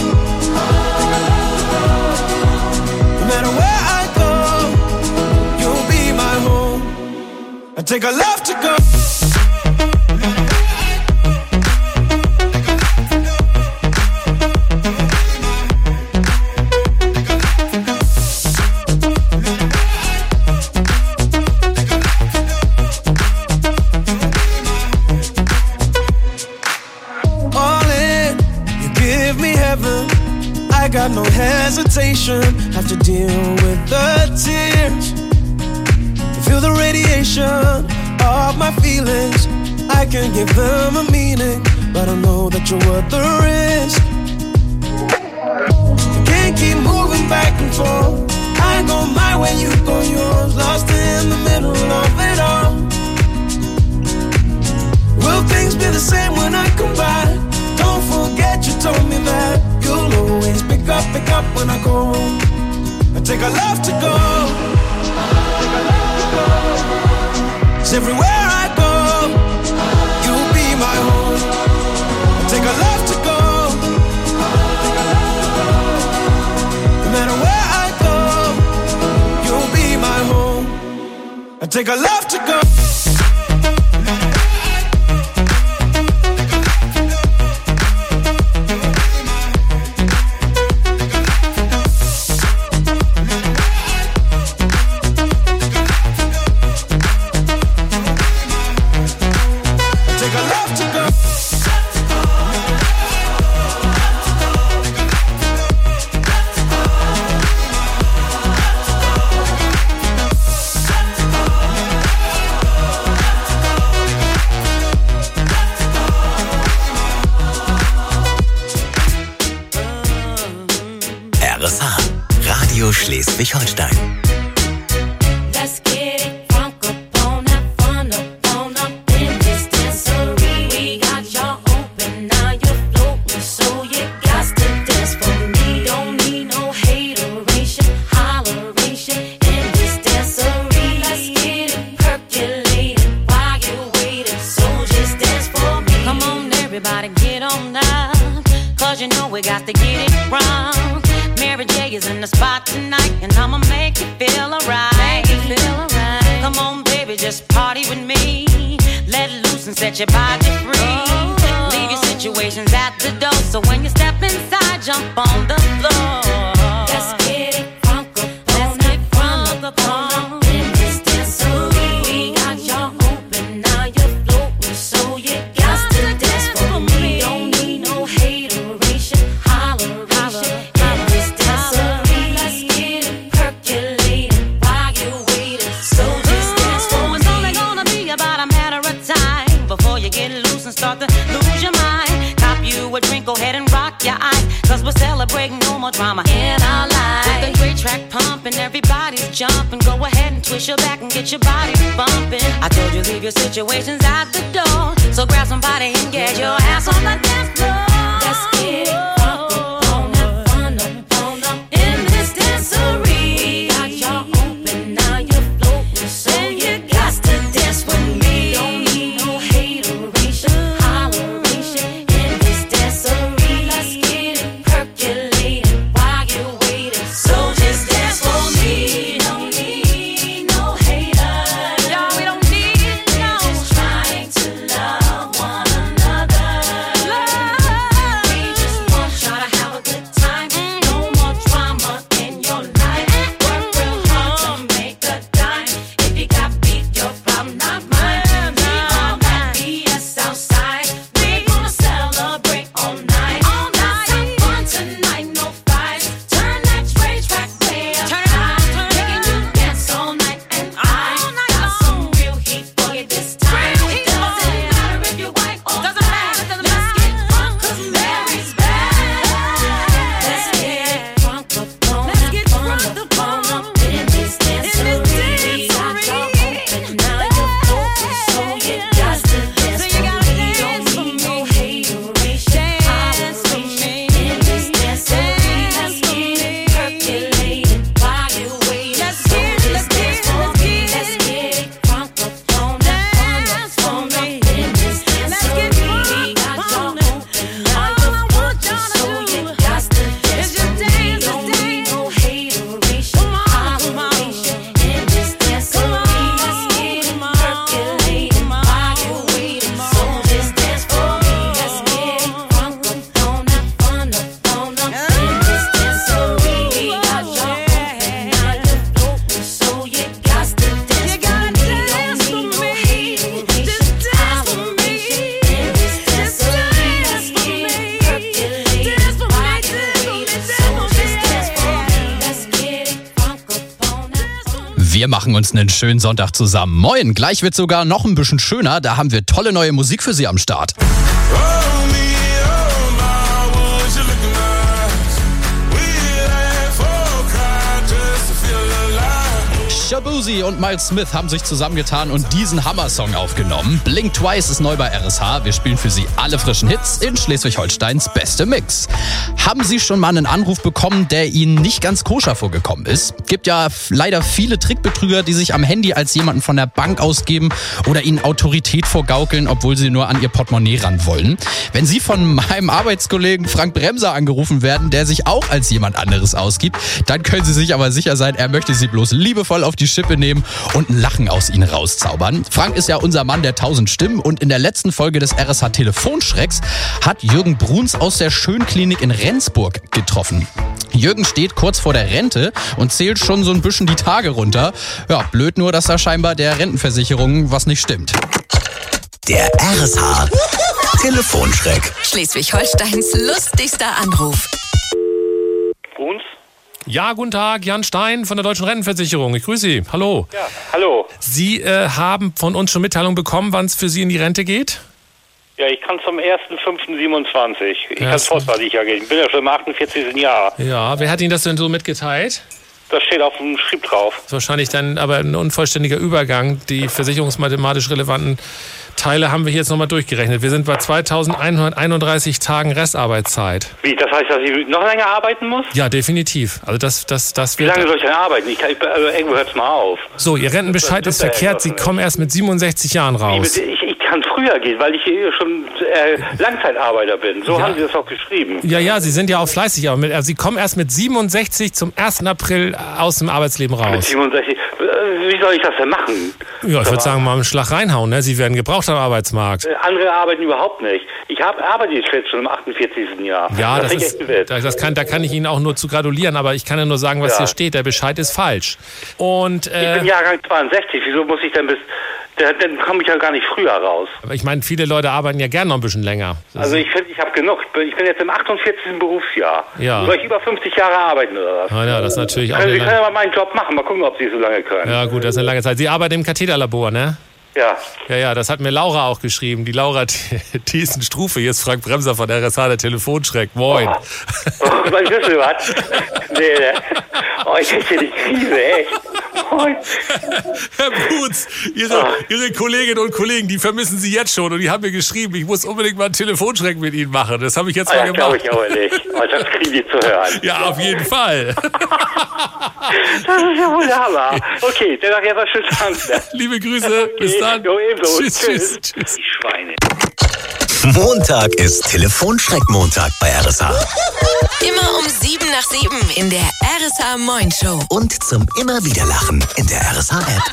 No matter where I go, you'll be my home. I take a love to go. I got no hesitation, have to deal with the tears. Feel the radiation of my feelings, I can give them a meaning, but I know that you're worth the risk. I can't keep moving back and forth, I go my way, you go yours, lost in the middle of it all. Will things be the same when I come back? Don't forget you told me that you'll always pick up when I go. I take a love to go. 'Cause everywhere I go, you'll be my home. I take a love to go. No matter where I go, you'll be my home. I take a love to go. Schleswig-Holstein. Let's get it crunk up on that fun up in this dancery. We got y'all open, now you're floating, so you got to dance for me. Don't need no hateration, holleration in this dancery. Let's get it percolated while you're waiting, so just dance for me. Come on, everybody, get on now, 'cause you know we got to get it wrong. Mary J is in the spot tonight, and I'ma make you feel alright. Come on, baby, just party with me. Let loose and set your body free. Leave your situations at the door, so when you step inside, jump on the floor. Let's get it crunk up on in this dancery. We got y'all open, now you're floating, so you got to dance for me. Don't need no hateration, holleration in this dancery. Let's get it percolated while you're waiting, so just dance for me. It's only gonna be about a matter of time before you get loose and start to lose your mind. Cop you a drink, go ahead and rock your eyes, 'cause we're celebrating no more drama in our lives. With a great track pumping, everybody's jumping. Go ahead and twist your back and get your body bumping. I told you leave your situations at the door, so grab somebody and get your ass on the dance floor. Let's get it crunk up on that fun up in this dancery. We got y'all open, now you're floating, so you got to dance with me. Don't need no hateration, holleration in this dancery. Let's get it percolated while you're waiting, so just dance for me. Don't need no haters, y'all, we don't need no. Just trying to love one another. We just want y'all to have a good time. No more drama in your life. Work real hard to make a dime. If you got beef, your problem, not mine. Leave all that BS outside. We gonna celebrate all night. Let's have fun tonight, no fights. Turn that track way up high. Making you dance all night, and I got some real heat for you this time. It doesn't matter if you're white or black. Let's get drunk 'cause Mary's back. Let's get drunk up in this dancery. We got y'all open, now you're floating, so you got to dance for me. Don't need no hateration, holleration in this dancery. Let's get it percolated while you're waiting, so just dance for me. Let's get it crunk up on that fun up in this dancery. We got y'all open, now you're floating, so you got to dance for me. Don't need no hateration, holleration in this dancery. Let's get it percolated while you're waiting, so just dance for me. Let's get it crunk up on that fun up in this dancery. We got y'all open, now you're floating, so you got to dance for me. Don't need no hateration, holleration in this dancery. Let's get it percolated while you're waiting, so just dance for me. Let's get it crunk up on that. Wir machen uns einen schönen Sonntag zusammen. Moin, gleich wird sogar noch ein bisschen schöner. Da haben wir tolle neue Musik für Sie am Start. Shabuzi und Miles Smith haben sich zusammengetan und diesen Hammer-Song aufgenommen. Blink Twice ist neu bei RSH. Wir spielen für Sie alle frischen Hits in Schleswig-Holsteins beste Mix. Haben Sie schon mal einen Anruf bekommen, der Ihnen nicht ganz koscher vorgekommen ist? Gibt ja leider viele Trickbetrüger, die sich am Handy als jemanden von der Bank ausgeben oder Ihnen Autorität vorgaukeln, obwohl sie nur an Ihr Portemonnaie ran wollen. Wenn Sie von meinem Arbeitskollegen Frank Bremser angerufen werden, der sich auch als jemand anderes ausgibt, dann können Sie sich aber sicher sein, er möchte Sie bloß liebevoll auf die Schippe nehmen und ein Lachen aus Ihnen rauszaubern. Frank ist ja unser Mann der 1000 Stimmen und in der letzten Folge des RSH Telefonschrecks hat Jürgen Bruns aus der Schönklinik in Rendsburg getroffen. Jürgen steht kurz vor der Rente und zählt schon so ein bisschen die Tage runter. Ja, blöd nur, dass da scheinbar der Rentenversicherung was nicht stimmt. Der RSH Telefonschreck. Schleswig-Holsteins lustigster Anruf. Bruns? Ja, guten Tag, Jan Stein von der Deutschen Rentenversicherung. Ich grüße Sie. Hallo. Ja, hallo. Sie haben von uns schon Mitteilung bekommen, wann es für Sie in die Rente geht? Ja, ich kann zum 1.5.27. Ich kann vorzeitig ja gehen. Ich bin ja schon im 48. Jahr. Ja, wer hat Ihnen das denn so mitgeteilt? Das steht auf dem Schrieb drauf. Das ist wahrscheinlich dann aber ein unvollständiger Übergang. Die versicherungsmathematisch relevanten Teile haben wir hier jetzt nochmal durchgerechnet. Wir sind bei 2131 Tagen Restarbeitszeit. Wie, das heißt, dass ich noch länger arbeiten muss? Ja, definitiv. Also das Wie lange soll ich denn arbeiten? Also irgendwo hört's mal auf. So, Ihr Rentenbescheid ist verkehrt. Sie kommen erst mit 67 Jahren raus. Ich kann früher gehen, weil ich hier schon Langzeitarbeiter bin. So haben Sie das auch geschrieben. Ja, Sie sind ja auch fleißig. Aber Sie kommen erst mit 67 zum 1. April aus dem Arbeitsleben raus. Mit 67? Wie soll ich das denn machen? Ja, ich würde sagen, mal einen Schlag reinhauen. Ne? Sie werden gebraucht am Arbeitsmarkt. Andere arbeiten überhaupt nicht. Ich arbeite jetzt schon im 48. Jahr. Ja, da kann ich Ihnen auch nur zu gratulieren, aber ich kann ja nur sagen, was hier steht. Der Bescheid ist falsch. Und, ich bin Jahrgang 62. Wieso muss ich denn dann komme ich ja gar nicht früher raus. Aber ich meine, viele Leute arbeiten ja gerne noch ein bisschen länger. Also ich finde, ich habe genug. Ich bin jetzt im 48. Berufsjahr. Ja. Soll ich über 50 Jahre arbeiten oder was? Ja, das ist natürlich auch Sie können aber meinen Job machen. Mal gucken, ob Sie so lange können. Ja gut, das ist eine lange Zeit. Sie arbeiten im Katheterlabor, ne? Ja. Ja, das hat mir Laura auch geschrieben. Die Laura Thiessen-Strufe. Hier ist Frank Bremser von RSH, der Telefonschreck. Moin. Mein Wissen was? Nee. Oh, ich hätte die Krise, echt. Moin. Herr Brutz, Ihre Kolleginnen und Kollegen, die vermissen Sie jetzt schon und die haben mir geschrieben, ich muss unbedingt mal einen Telefonschreck mit Ihnen machen. Das habe ich jetzt mal gemacht. Glaube ich aber nicht. Das kriegen die zu hören. Ja, auf jeden Fall. Das ist ja wunderbar. Okay, dann sag ich einfach schönen Dank. Liebe Grüße, bis dann. Jo, ebenso. Tschüss. Die Schweine. Montag ist Telefonschreck-Montag bei RSH. Immer um 7 nach 7 in der RSH Moin Show. Und zum immer wieder Lachen in der RSH-App.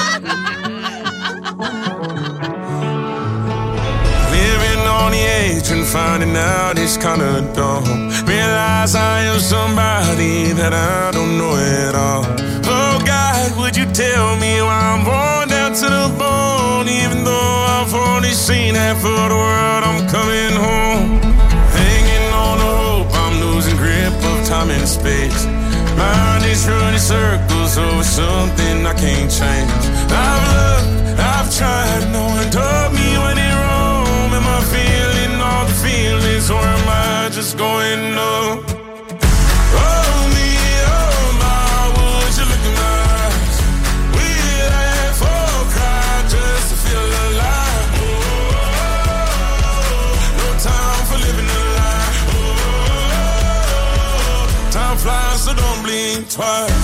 Living on the edge and finding out it's kinda dumb. Realize I am somebody that I don't know at all. Oh God, would you tell me why I'm worn down to the bone? Even though I've only seen half of the world, I'm coming home. Hanging on the hope, I'm losing grip of time and space. Mind is running circles over something I can't change. I've looked, I've tried, no one told me when it wrong. Am I feeling all the feelings or am I just going numb? Oh me, oh my, would you look in my eyes? We laugh or cry just to feel alive. No time for living a lie. Time flies, so don't blink twice.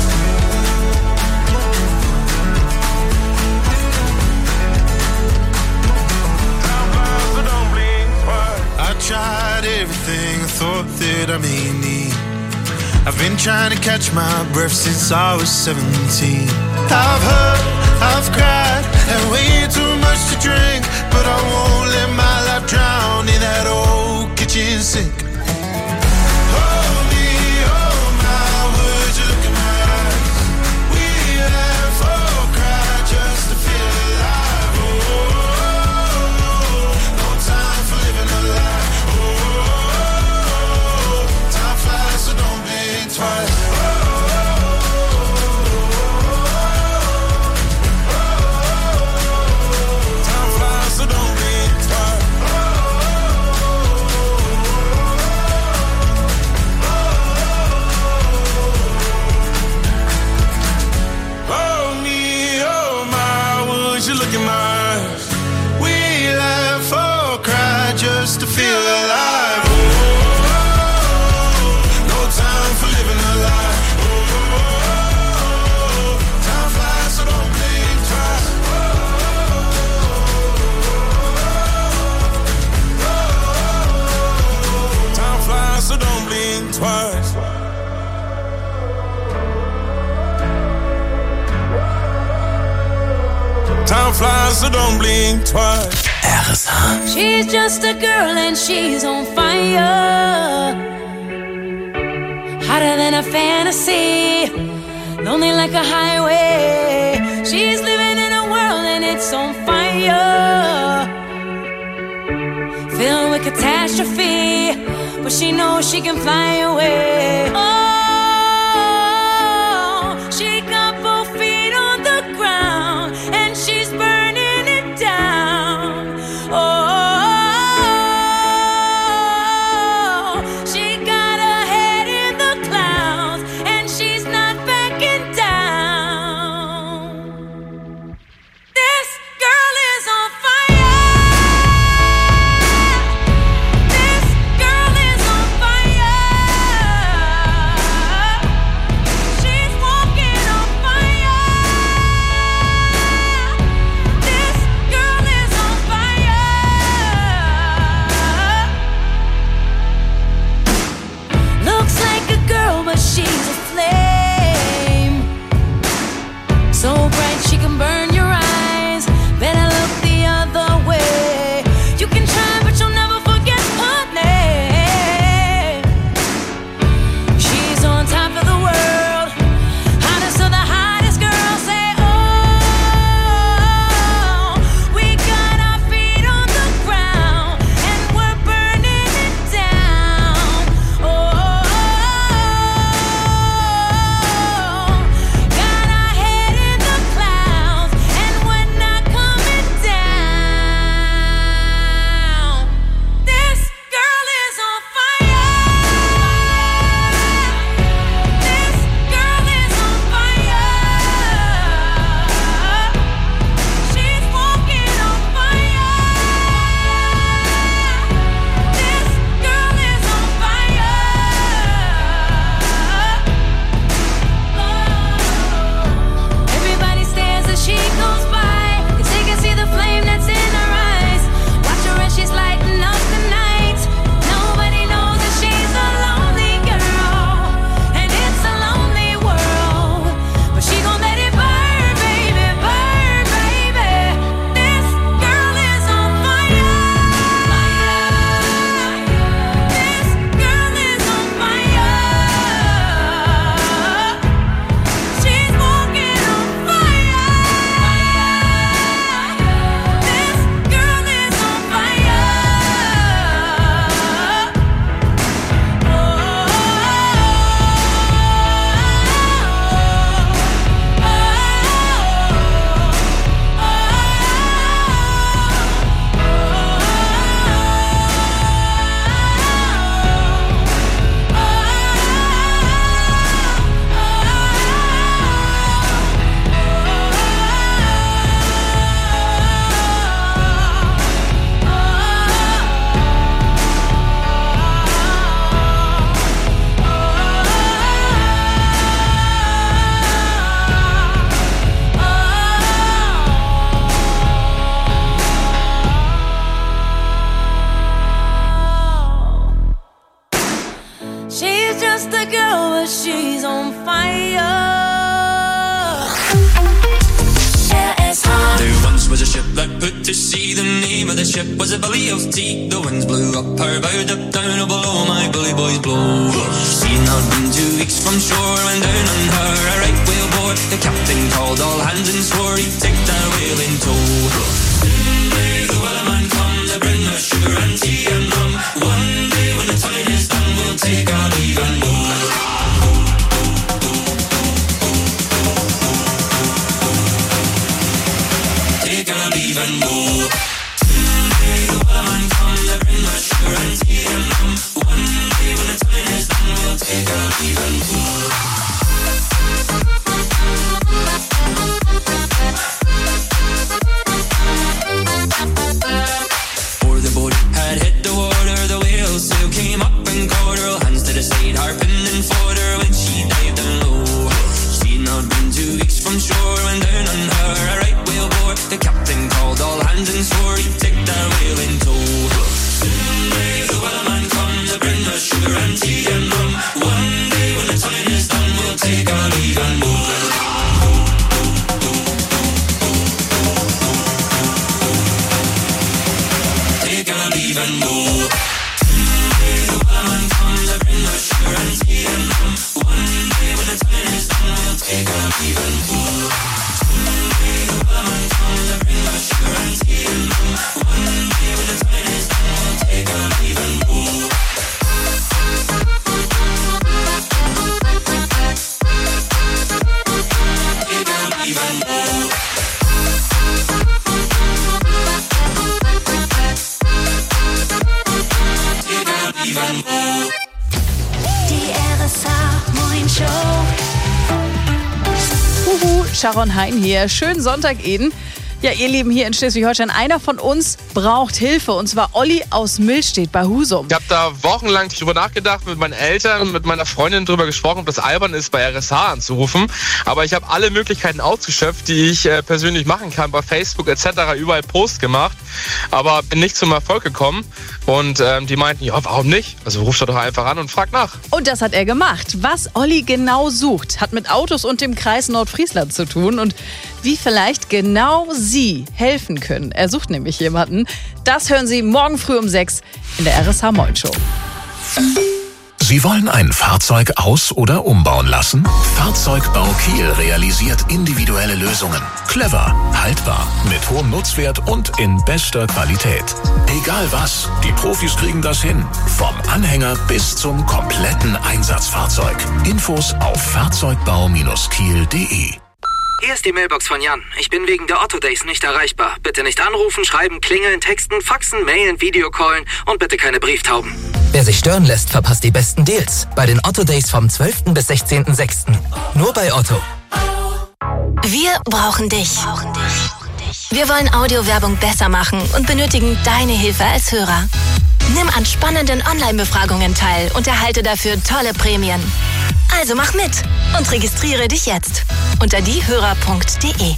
I tried everything I thought that I may need. I've been trying to catch my breath since I was 17. I've hurt, I've cried, and way too much to drink. But I won't let my life drown in that old kitchen sink. Hold me, oh my, would you look in my eyes? We laugh or cry just to feel alive. Oh, no time for living a lie. Time flies, so don't blink twice. Time flies, so don't blink twice. Oh me, oh my, would you look in my eyes? We laugh or cry just to feel alive. No time for living a lie. Time flies, so don't blink twice. Time flies, so don't blink twice. Time flies, so don't blink twice. RSH. She's just a girl and she's on fire. Hotter than a fantasy. Lonely like a highway. She's living in a world and it's on fire. Filled with catastrophe. But she knows she can fly away. Oh, she got both feet on the ground. And she's burning it down. Oh, she got her head in the clouds. And she's not backing just a girl, but she's on fire. There once was a ship that put to sea. The name of the ship was a Billy of Tea. The winds blew up her bow, up down, oh below my bully boys blow. She'd not been 2 weeks from shore when down on her a right whale bore. The captain called all hands and swore he'd take that whale in tow. Soon may the wellerman come to bring us sugar and tea and rum. One day when the time is done, we'll take our leave and go. Take our leave and go. Someday the wellerman comes to bring us sugar and tea and rum. One day when the time is done, we'll take our leave and go. Before the boat had hit the water, the whale sail came up and caught her. Hands to the side, harping and fought her when she dived down low. She'd not been 2 weeks from shore when down on her a right whale bore. The captain called all hands and swore he'd take that whale in tow. Soon may the wellerman come to bring us sugar and tea and rum. One day when the time is done, we'll take our leave and go. Take our leave and go. Someday the wellerman comes to bring us sugar and tea and rum. One day when the time is done, we'll take our leave and go. Someday the wellerman comes to bring us sugar and tea and rum. One day when the time is done, we'll take our leave and go. Take our leave and go. Die RSH Moin Show. Sharon Hein hier. Schönen Sonntag Ihnen. Ja, ihr Lieben hier in Schleswig-Holstein, einer von uns braucht Hilfe, und zwar Olli aus Millstedt bei Husum. Ich habe da wochenlang drüber nachgedacht, mit meinen Eltern, mit meiner Freundin drüber gesprochen, ob das albern ist, bei RSH anzurufen. Aber ich habe alle Möglichkeiten ausgeschöpft, die ich persönlich machen kann, bei Facebook etc. überall Post gemacht, aber bin nicht zum Erfolg gekommen. Und die meinten, ja, warum nicht? Also ruf doch einfach an und frag nach. Und das hat er gemacht. Was Olli genau sucht, hat mit Autos und dem Kreis Nordfriesland zu tun und wie vielleicht genau Sie helfen können. Er sucht nämlich jemanden. Das hören Sie morgen früh um 6 in der RSH Moin Show. Sie wollen ein Fahrzeug aus- oder umbauen lassen? Fahrzeugbau Kiel realisiert individuelle Lösungen. Clever, haltbar, mit hohem Nutzwert und in bester Qualität. Egal was, die Profis kriegen das hin. Vom Anhänger bis zum kompletten Einsatzfahrzeug. Infos auf fahrzeugbau-kiel.de. Hier ist die Mailbox von Jan. Ich bin wegen der Otto Days nicht erreichbar. Bitte nicht anrufen, schreiben, klingeln, texten, faxen, mailen, Videocallen und bitte keine Brieftauben. Wer sich stören lässt, verpasst die besten Deals. Bei den Otto Days vom 12. bis 16.06. Nur bei Otto. Wir brauchen dich. Wir wollen Audiowerbung besser machen und benötigen deine Hilfe als Hörer. Nimm an spannenden Online-Befragungen teil und erhalte dafür tolle Prämien. Also mach mit und registriere dich jetzt unter diehörer.de.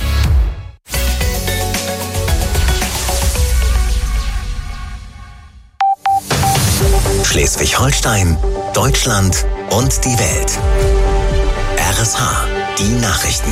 Schleswig-Holstein, Deutschland und die Welt. RSH, die Nachrichten.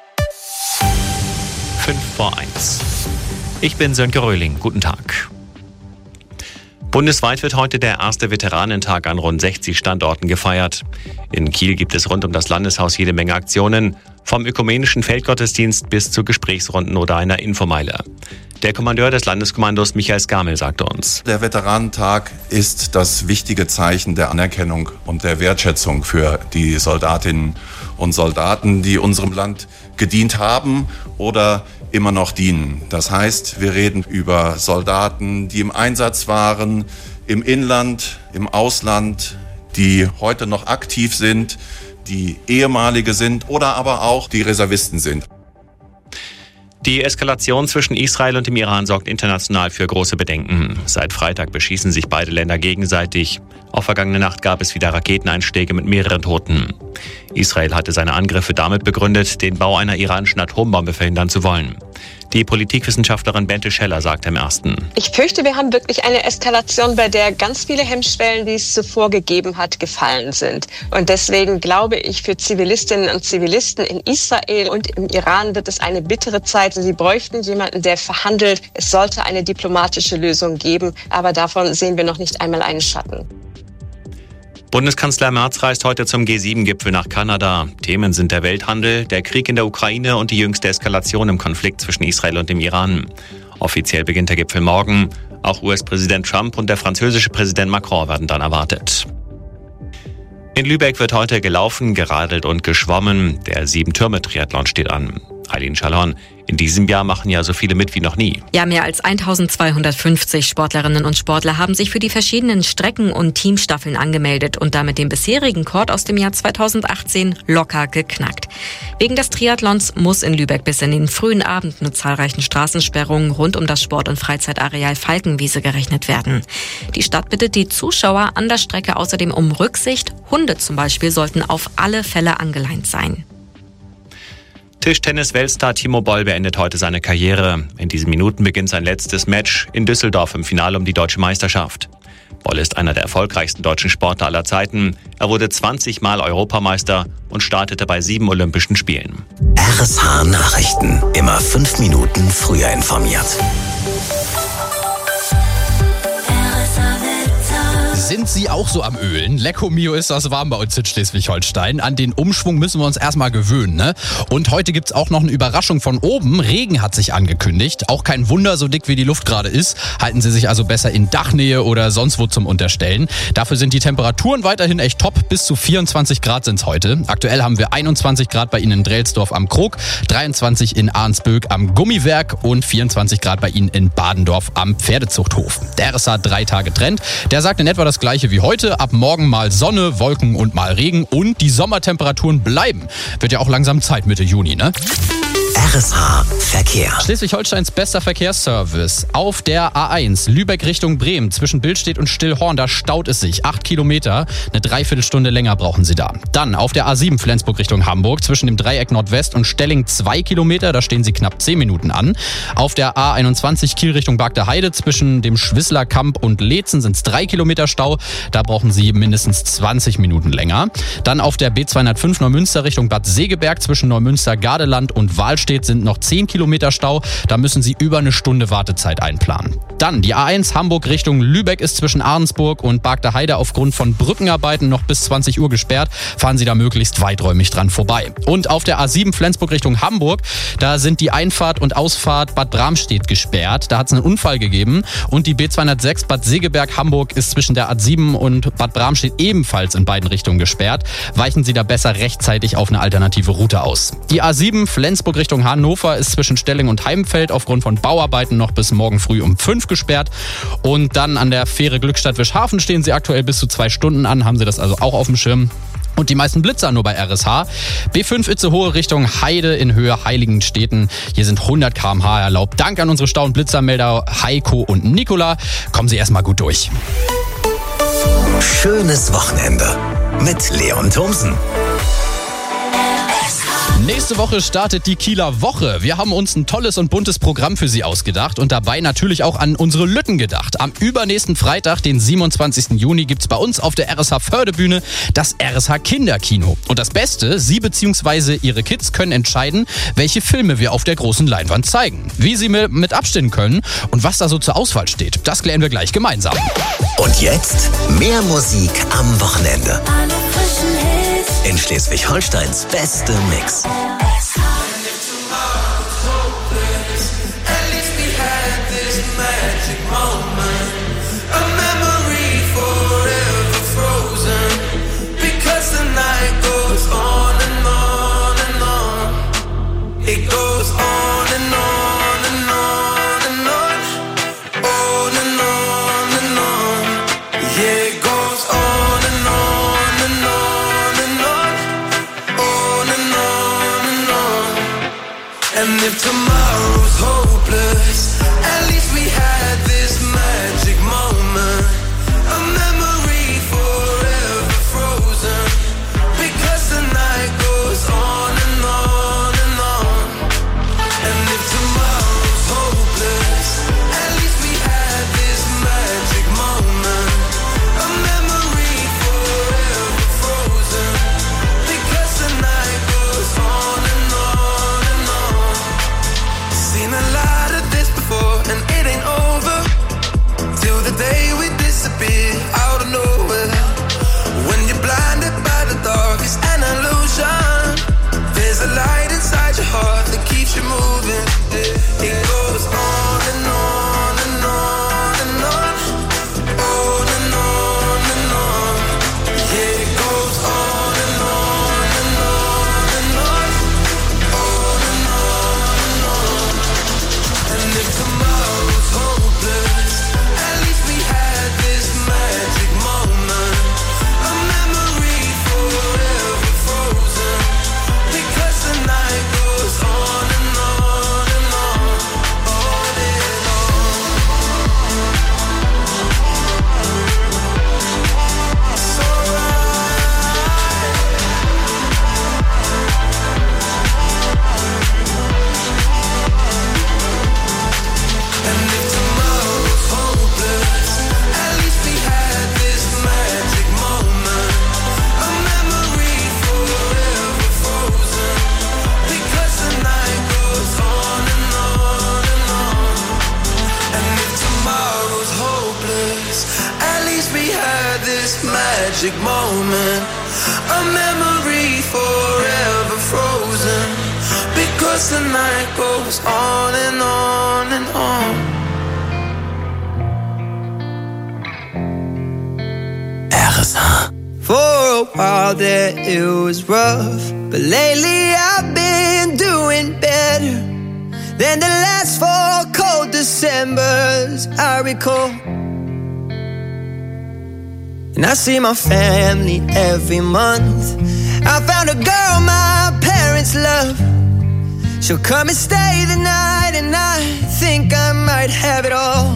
5:05. Ich bin Sönke Röhling. Guten Tag. Bundesweit wird heute der erste Veteranentag an rund 60 Standorten gefeiert. In Kiel gibt es rund um das Landeshaus jede Menge Aktionen, vom ökumenischen Feldgottesdienst bis zu Gesprächsrunden oder einer Infomeile. Der Kommandeur des Landeskommandos Michael Skamel sagte uns: Der Veteranentag ist das wichtige Zeichen der Anerkennung und der Wertschätzung für die Soldatinnen und Soldaten, die unserem Land gedient haben oder immer noch dienen. Das heißt, wir reden über Soldaten, die im Einsatz waren, im Inland, im Ausland, die heute noch aktiv sind, die ehemalige sind oder aber auch die Reservisten sind. Die Eskalation zwischen Israel und dem Iran sorgt international für große Bedenken. Seit Freitag beschießen sich beide Länder gegenseitig. Auch vergangene Nacht gab es wieder Raketeneinschläge mit mehreren Toten. Israel hatte seine Angriffe damit begründet, den Bau einer iranischen Atombombe verhindern zu wollen. Die Politikwissenschaftlerin Bente Scheller sagte im Ersten. Ich fürchte, wir haben wirklich eine Eskalation, bei der ganz viele Hemmschwellen, die es zuvor gegeben hat, gefallen sind. Und deswegen glaube ich, für Zivilistinnen und Zivilisten in Israel und im Iran wird es eine bittere Zeit. Sie bräuchten jemanden, der verhandelt. Es sollte eine diplomatische Lösung geben, aber davon sehen wir noch nicht einmal einen Schatten. Bundeskanzler Merz reist heute zum G7-Gipfel nach Kanada. Themen sind der Welthandel, der Krieg in der Ukraine und die jüngste Eskalation im Konflikt zwischen Israel und dem Iran. Offiziell beginnt der Gipfel morgen. Auch US-Präsident Trump und der französische Präsident Macron werden dann erwartet. In Lübeck wird heute gelaufen, geradelt und geschwommen. Der 7-Türme-Triathlon steht an. Eileen Schallhorn, in diesem Jahr machen ja so viele mit wie noch nie. Ja, mehr als 1250 Sportlerinnen und Sportler haben sich für die verschiedenen Strecken und Teamstaffeln angemeldet und damit den bisherigen Rekord aus dem Jahr 2018 locker geknackt. Wegen des Triathlons muss in Lübeck bis in den frühen Abend mit zahlreichen Straßensperrungen rund um das Sport- und Freizeitareal Falkenwiese gerechnet werden. Die Stadt bittet die Zuschauer an der Strecke außerdem um Rücksicht. Hunde zum Beispiel sollten auf alle Fälle angeleint sein. Tischtennis-Weltstar Timo Boll beendet heute seine Karriere. In diesen Minuten beginnt sein letztes Match in Düsseldorf im Finale um die Deutsche Meisterschaft. Boll ist einer der erfolgreichsten deutschen Sportler aller Zeiten. Er wurde 20 Mal Europameister und startete bei 7 Olympischen Spielen. RSH Nachrichten. Immer 5 Minuten früher informiert. Sind Sie auch so am Ölen? Lecco mio ist das warm bei uns in Schleswig-Holstein. An den Umschwung müssen wir uns erstmal gewöhnen, ne? Und heute gibt's auch noch eine Überraschung von oben. Regen hat sich angekündigt. Auch kein Wunder, so dick wie die Luft gerade ist. Halten Sie sich also besser in Dachnähe oder sonst wo zum Unterstellen. Dafür sind die Temperaturen weiterhin echt top. Bis zu 24 Grad sind's heute. Aktuell haben wir 21 Grad bei Ihnen in Drelsdorf am Krog, 23 in Arnsböck am Gummiwerk und 24 Grad bei Ihnen in Badendorf am Pferdezuchthof. Der RSH 3 Tage Trend, der sagt in etwa das Gleiche wie heute. Ab morgen mal Sonne, Wolken und mal Regen und die Sommertemperaturen bleiben. Wird ja auch langsam Zeit Mitte Juni, ne? RSH Verkehr. Schleswig-Holsteins bester Verkehrsservice. Auf der A1 Lübeck Richtung Bremen zwischen Billstedt und Stillhorn, da staut es sich. 8 Kilometer, eine Dreiviertelstunde länger brauchen Sie da. Dann auf der A7 Flensburg Richtung Hamburg zwischen dem Dreieck Nordwest und Stelling 2 Kilometer, da stehen Sie knapp 10 Minuten an. Auf der A21 Kiel Richtung Bagde-Heide zwischen dem Schwissler Kamp und Leetzen sind es 3 Kilometer Stau, da brauchen Sie mindestens 20 Minuten länger. Dann auf der B205 Neumünster Richtung Bad Segeberg zwischen Neumünster, Gardeland und Wahlstedt sind noch 10 Kilometer Stau. Da müssen Sie über eine Stunde Wartezeit einplanen. Dann die A1 Hamburg Richtung Lübeck ist zwischen Ahrensburg und Bagde-Heide aufgrund von Brückenarbeiten noch bis 20 Uhr gesperrt. Fahren Sie da möglichst weiträumig dran vorbei. Und auf der A7 Flensburg Richtung Hamburg, da sind die Einfahrt und Ausfahrt Bad Bramstedt gesperrt. Da hat es einen Unfall gegeben. Und die B206 Bad Segeberg Hamburg ist zwischen der A7 und Bad Bramstedt ebenfalls in beiden Richtungen gesperrt. Weichen Sie da besser rechtzeitig auf eine alternative Route aus. Die A7 Flensburg Richtung Hannover ist zwischen Stelling und Heimfeld aufgrund von Bauarbeiten noch bis morgen früh um 5 gesperrt. Und dann an der Fähre Glückstadt-Wischhafen stehen Sie aktuell bis zu 2 Stunden an. Haben Sie das also auch auf dem Schirm? Und die meisten Blitzer nur bei RSH. B5 Itzehoe Richtung Heide in Höhe Heiligenstädten. Hier sind 100 km/h erlaubt. Dank an unsere Stau- und Blitzermelder Heiko und Nicola. Kommen Sie erstmal gut durch. Schönes Wochenende mit Leon Thomsen. Nächste Woche startet die Kieler Woche. Wir haben uns ein tolles und buntes Programm für Sie ausgedacht und dabei natürlich auch an unsere Lütten gedacht. Am übernächsten Freitag, den 27. Juni, gibt's bei uns auf der RSH Förderbühne das RSH Kinderkino. Und das Beste, Sie bzw. Ihre Kids können entscheiden, welche Filme wir auf der großen Leinwand zeigen. Wie Sie mit abstimmen können und was da so zur Auswahl steht, das klären wir gleich gemeinsam. Und jetzt mehr Musik am Wochenende. In Schleswig-Holsteins beste Mix. And if tomorrow's hopeless, at least we had this magic moment. A memory forever frozen. Because the night goes on and on and on. And if tomorrow this magic moment, a memory forever frozen, because the night goes on and on and on. RSH. For a while there it was rough, but lately I've been doing better than the last 4 cold Decembers I recall. And I see my family every month. I found a girl my parents love. She'll come and stay the night, and I think I might have it all.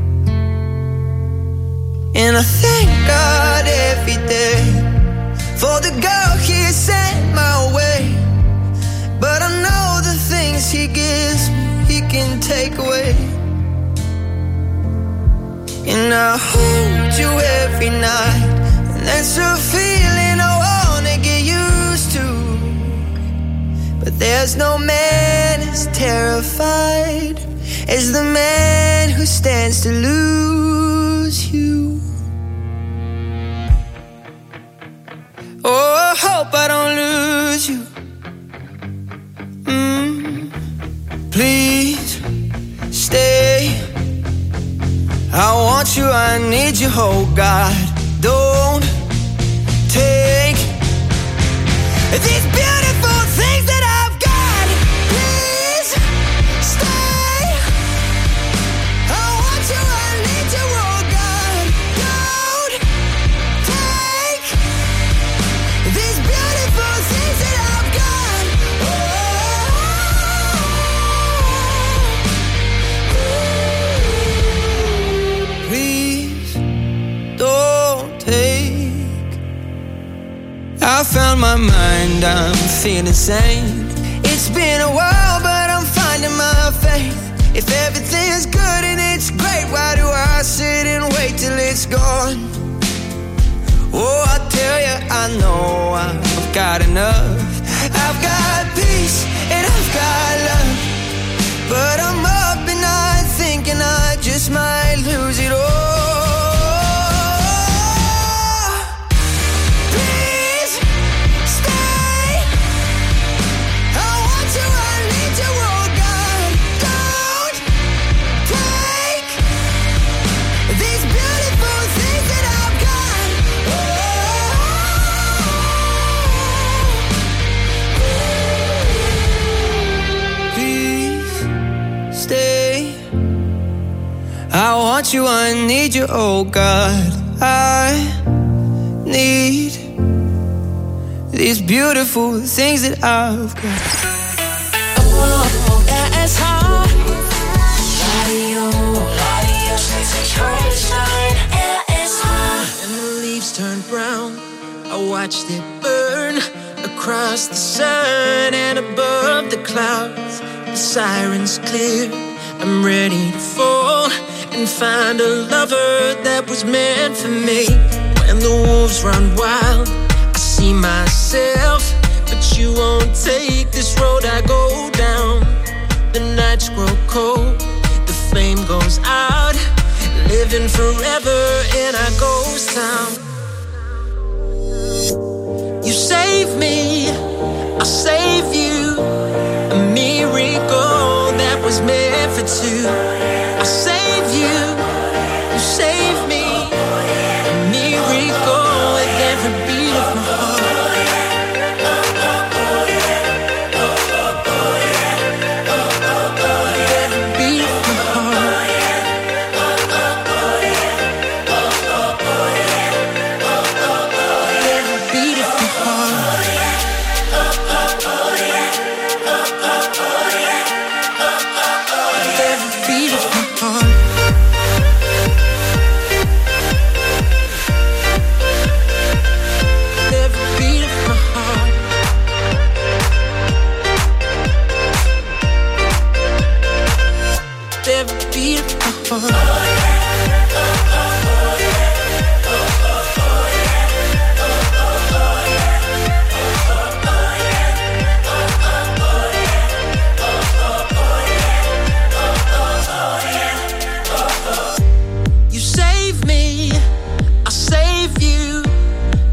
And I thank God every day for the girl He sent my way. But I know the things He gives me, He can take away. And I hold you every night, and that's a feeling I wanna get used to. But there's no man as terrified as the man who stands to lose you. Oh, I hope I don't lose you. Please stay. I want you, I need you, oh God. Don't take these beautiful things that I've got. Please stay. I want you, I need you, oh God. Don't take these beautiful things that I've got. Please don't take. I found my mind, I'm feeling sane. It's been a while, but I'm finding my faith. If everything's good and it's great, why do I sit and wait till it's gone? Oh, I tell you, I know I've got enough. I've got peace and I've got love, but I'm up and night thinking I just might lose it all. Please stay. I want you, I need you, oh God. Don't take these beautiful things that I've got. Please stay. I want you, I need you, oh God. I need these beautiful things that I've got. RSH Radio 60,9 RSH. And the leaves turn brown, I watched it burn across the sun and above the clouds. The sirens clear, I'm ready to fall and find a lover that was meant for me. When the wolves run wild, I see myself, but you won't take this road I go down. The nights grow cold, the flame goes out, living forever in our ghost town. You save me, I'll save you, a miracle that was meant for two. I'll save you, you save me, a miracle with every beat of my heart.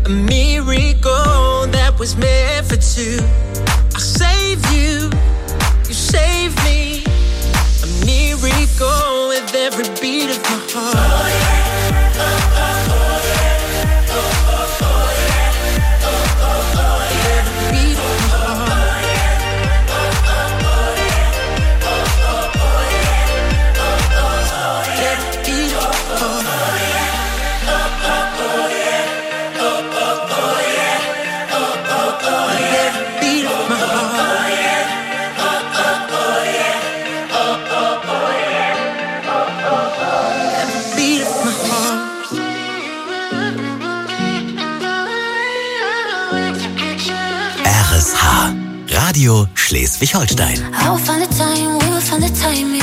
a miracle that was meant for two. I save you, you save me. A miracle with every beat of my heart. Oh yeah, oh oh oh yeah, oh oh oh yeah, oh oh oh yeah. Every beat of my heart. Oh oh oh yeah, oh oh oh yeah, oh oh oh yeah. Every beat of my heart. Oh oh oh yeah, oh oh oh yeah, oh oh oh yeah. Every beat of my heart. RSH, Radio Schleswig-Holstein. I will find the time, we will find the time.